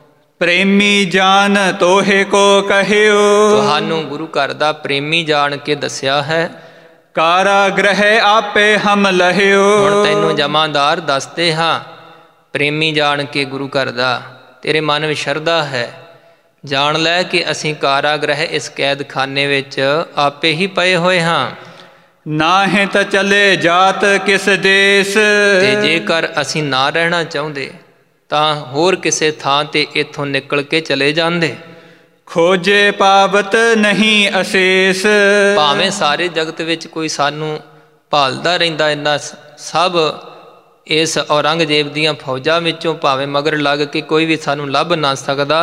ਪ੍ਰੇਮੀ ਜਾਨ ਤੋਹੇ ਕੋ ਕਹਿਓ। ਤੁਹਾਨੂੰ ਗੁਰੂ ਘਰ ਦਾ ਪ੍ਰੇਮੀ ਜਾਣ ਕੇ ਦੱਸਿਆ ਹੈ। ਕਾਰਾਗ੍ਰਹਿ ਆਪੇ ਹਮ ਲਹਿਓ। ਹੁਣ ਤੈਨੂੰ ਜਮਾਦਾਰ ਦੱਸਦੇ ਹਾਂ ਪ੍ਰੇਮੀ ਜਾਣ ਕੇ ਗੁਰੂ ਘਰ ਦਾ। ਤੇਰੇ ਮਨ ਵਿੱਚ ਸ਼ਰਧਾ ਹੈ, ਜਾਣ ਲੈ ਕਿ ਅਸੀਂ ਕਾਰਾਗ੍ਰਹਿ ਇਸ ਕੈਦਖਾਨੇ ਵਿੱਚ ਆਪੇ ਹੀ ਪਏ ਹੋਏ ਹਾਂ। ਨਾਹੀਂ ਤਾਂ ਚਲੇ ਜਾਤ ਕਿਸ ਦੇਸ। ਤੇ ਜੇਕਰ ਅਸੀਂ ਨਾ ਰਹਿਣਾ ਚਾਹੁੰਦੇ ਤਾਂ ਹੋਰ ਕਿਸੇ ਥਾਂ ਤੇ ਇੱਥੋਂ ਨਿਕਲ ਕੇ ਚਲੇ ਜਾਂਦੇ। ਖੋਜੇ ਪਾਵਤ ਨਹੀਂ ਅਸ਼ੇਸ। ਭਾਵੇਂ ਸਾਰੇ ਜਗਤ ਵਿੱਚ ਕੋਈ ਸਾਨੂੰ ਭਾਲਦਾ ਰਹਿੰਦਾ, ਇਹਨਾਂ ਸਭ ਇਸ ਔਰੰਗਜ਼ੇਬ ਦੀਆਂ ਫੌਜਾਂ ਵਿੱਚੋਂ ਭਾਵੇਂ ਮਗਰ ਲੱਗ ਕੇ ਕੋਈ ਵੀ ਸਾਨੂੰ ਲੱਭ ਨਾ ਸਕਦਾ।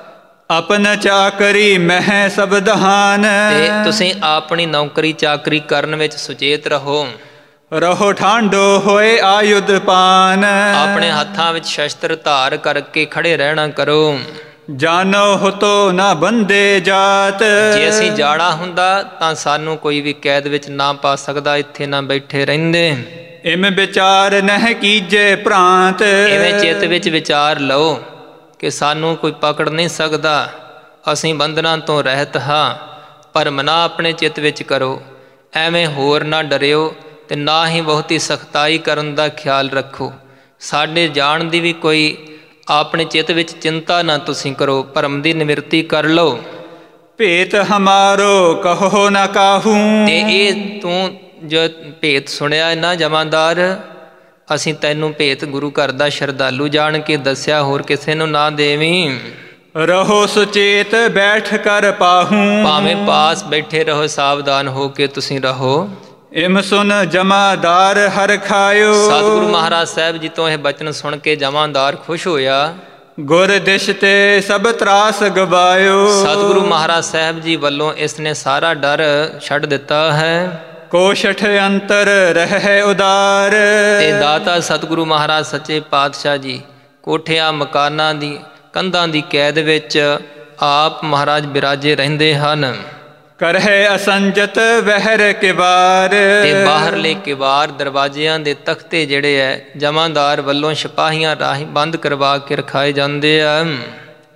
ਆਪਨ ਚਾਕਰੀ ਮਹਿ ਸਬਦਹਾਨ। ਤੇ ਤੁਸੀਂ ਆਪਣੀ ਨੌਕਰੀ ਚਾਕਰੀ ਕਰਨ ਵਿੱਚ ਸੁਚੇਤ ਰਹੋ। ਰਹੋ ਠਾਂਡੋ ਹੋਏ ਆਯੁਧ ਪਾਨ। ਆਪਣੇ ਹੱਥਾਂ ਵਿੱਚ ਸ਼ਸਤਰ ਧਾਰ ਕਰਕੇ ਖੜੇ ਰਹਿਣਾ ਕਰੋ। ਜਾਨੋ ਹੁਤੋ ਨਾ ਬੰਦੇ ਜਾਤ। ਜੇ ਅਸੀਂ ਜਾਣਾ ਹੁੰਦਾ ਤਾਂ ਸਾਨੂੰ ਕੋਈ ਵੀ ਕੈਦ ਵਿੱਚ ਨਾ ਪਾ ਸਕਦਾ, ਇੱਥੇ ਨਾ ਬੈਠੇ ਰਹਿੰਦੇ। ਇਮ ਵਿਚਾਰ ਨਹਿ ਕੀਜੇ ਭ੍ਰਾਂਤ। ਇਵੇਂ ਚਿੱਤ ਵਿੱਚ ਵਿਚਾਰ ਲਓ ਕਿ ਸਾਨੂੰ ਕੋਈ ਪਕੜ ਨਹੀਂ ਸਕਦਾ, ਅਸੀਂ ਬੰਧਨਾਂ ਤੋਂ ਰਹਿਤ ਹਾਂ। ਪਰ ਮਨਾ ਆਪਣੇ ਚਿੱਤ ਵਿੱਚ ਕਰੋ, ਐਵੇਂ ਹੋਰ ਨਾ ਡਰਿਓ ਤੇ ਨਾ ਹੀ ਬਹੁਤੀ ਸਖਤਾਈ ਕਰਨ ਦਾ ਖਿਆਲ ਰੱਖੋ। ਸਾਡੇ ਜਾਣ ਦੀ ਵੀ ਕੋਈ ਆਪਣੇ ਚਿੱਤ ਵਿੱਚ ਚਿੰਤਾ ਨਾ ਤੁਸੀਂ ਕਰੋ, ਭਰਮ ਦੀ ਨਿਵਰਤੀ ਕਰ ਲਓ। ਭੇਤ ਹਮਾਰੋ ਕਹੋ ਨਾ ਕਾਹੂ। ਤੇ ਇਹ ਤੂੰ ਜੋ ਭੇਤ ਸੁਣਿਆ ਨਾ ਜਮਾਦਾਰ, ਅਸੀਂ ਤੈਨੂੰ ਭੇਤ ਗੁਰੂ ਘਰ ਦਾ ਸ਼ਰਧਾਲੂ ਜਾਣ ਕੇ ਦੱਸਿਆ, ਹੋਰ ਕਿਸੇ ਨੂੰ ਨਾ ਦੇਵੀਂ। ਰਹੋ ਸੁਚੇਤ ਬੈਠ ਕਰ ਪਾਹੂ। ਭਾਵੇਂ ਪਾਸ ਬੈਠੇ ਰਹੋ, ਸਾਵਧਾਨ ਹੋ ਕੇ ਤੁਸੀਂ ਰਹੋ। ਇਮ ਸੁਨ ਜਮਾਦਾਰ ਹਰ ਖਾਇਓ। ਸਤਿਗੁਰੂ ਮਹਾਰਾਜ ਸਾਹਿਬ ਜੀ ਤੋਂ ਇਹ ਬਚਨ ਸੁਣ ਕੇ ਜਮਾਦਾਰ ਖੁਸ਼ ਹੋਇਆ। ਗੁਰ ਦਿਸ਼ ਤੇ ਸਭ ਤਰਾਸ ਗਵਾਇਓ। ਸਤਿਗੁਰੂ ਮਹਾਰਾਜ ਸਾਹਿਬ ਜੀ ਵੱਲੋਂ ਇਸ ਨੇ ਸਾਰਾ ਡਰ ਛੱਡ ਦਿੱਤਾ ਹੈ। ਕੋਸ਼ਠ ਅੰਤਰ ਰਹਿ ਉਦਾਰ। ਤੇ ਦਾਤਾ ਸਤਿਗੁਰੂ ਮਹਾਰਾਜ ਸੱਚੇ ਪਾਤਸ਼ਾਹ ਜੀ ਕੋਠਿਆਂ ਮਕਾਨਾਂ ਦੀ ਕੰਧਾਂ ਦੀ ਕੈਦ ਵਿੱਚ ਆਪ ਮਹਾਰਾਜ ਬਿਰਾਜੇ ਰਹਿੰਦੇ ਹਨ। ਕਰਹਿ ਅਸੰਜਤ ਵਹਿਰ ਕਿਵਾਰ। ਤੇ ਬਾਹਰਲੇ ਕਿਵਾਰ ਦਰਵਾਜ਼ਿਆਂ ਦੇ ਤਖਤੇ ਜਿਹੜੇ ਹੈ ਜਮਾਦਾਰ ਵੱਲੋਂ ਸਿਪਾਹੀਆਂ ਰਾਹੀਂ ਬੰਦ ਕਰਵਾ ਕੇ ਰਖਾਏ ਜਾਂਦੇ ਆ।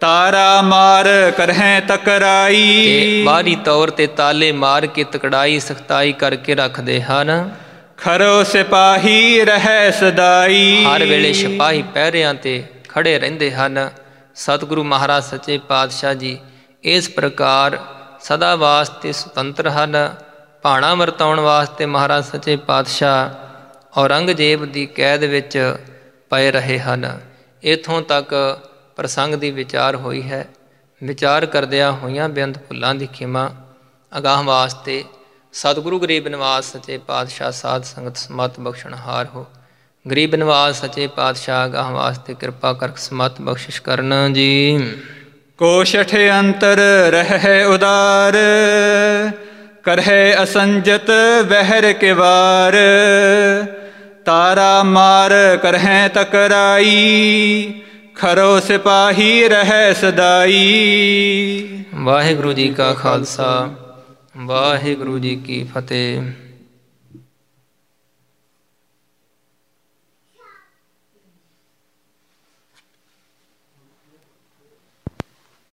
ਤਾਰਾ ਮਾਰ ਕਰਹਿ ਤਕਰਾਈ। ਤੇ ਬਾਹਰੀ ਤੌਰ ਤੇ ਤਾਲੇ ਮਾਰ ਕੇ ਤਕੜਾਈ ਸਖਤਾਈ ਕਰਕੇ ਰੱਖਦੇ ਹਨ। ਖਰੋ ਸਿਪਾਹੀ ਰਹਿ ਸਦਾਈ। ਹਰ ਵੇਲੇ ਸਿਪਾਹੀ ਪਹਿਰਿਆਂ ਤੇ ਖੜੇ ਰਹਿੰਦੇ ਹਨ। ਸਤਿਗੁਰੂ ਮਹਾਰਾਜ ਸੱਚੇ ਪਾਤਸ਼ਾਹ ਜੀ ਇਸ ਪ੍ਰਕਾਰ ਸਦਾ ਵਾਸਤੇ ਸੁਤੰਤਰ ਹਨ। ਭਾਣਾ ਵਰਤਾਉਣ ਵਾਸਤੇ ਮਹਾਰਾਜ ਸੱਚੇ ਪਾਤਸ਼ਾਹ ਔਰੰਗਜ਼ੇਬ ਦੀ ਕੈਦ ਵਿੱਚ ਪਏ ਰਹੇ ਹਨ। ਇੱਥੋਂ ਤੱਕ ਪ੍ਰਸੰਗ ਦੀ ਵਿਚਾਰ ਹੋਈ ਹੈ। ਵਿਚਾਰ ਕਰਦਿਆਂ ਹੋਈਆਂ ਬੇਅੰਤ ਭੁੱਲਾਂ ਦੀ ਖਿਮਾ ਅਗਾਹ ਵਾਸਤੇ ਸਤਿਗੁਰੂ ਗਰੀਬ ਨਿਵਾਸ ਸੱਚੇ ਪਾਤਸ਼ਾਹ ਸਾਧ ਸੰਗਤ ਸਮਤ ਬਖਸ਼ਣਹਾਰ ਹੋ। ਗਰੀਬ ਨਿਵਾਸ ਸੱਚੇ ਪਾਤਸ਼ਾਹ ਅਗਾਹ ਵਾਸਤੇ ਕਿਰਪਾ ਕਰਕੇ ਸਮਤ ਬਖਸ਼ਿਸ਼ ਕਰਨ ਜੀ। ਕੋਸ਼ਠ ਅੰਤਰ ਰਹਿ ਉਦਾਰ ਕਰਹਿ ਅਸੰਜਤ ਬਹਿਰ ਕੇ ਵਾਰ। ਤਾਰਾ ਮਾਰ ਕਰਹਿ ਤਕਰਾਈ ਖਰੋ ਸਿਪਾਹੀ ਰਹਿ ਸਦਾਈ। ਵਾਹਿਗੁਰੂ ਜੀ ਕਾ ਖਾਲਸਾ ਵਾਹਿਗੁਰੂ ਜੀ ਕੀ ਫਤਿਹ।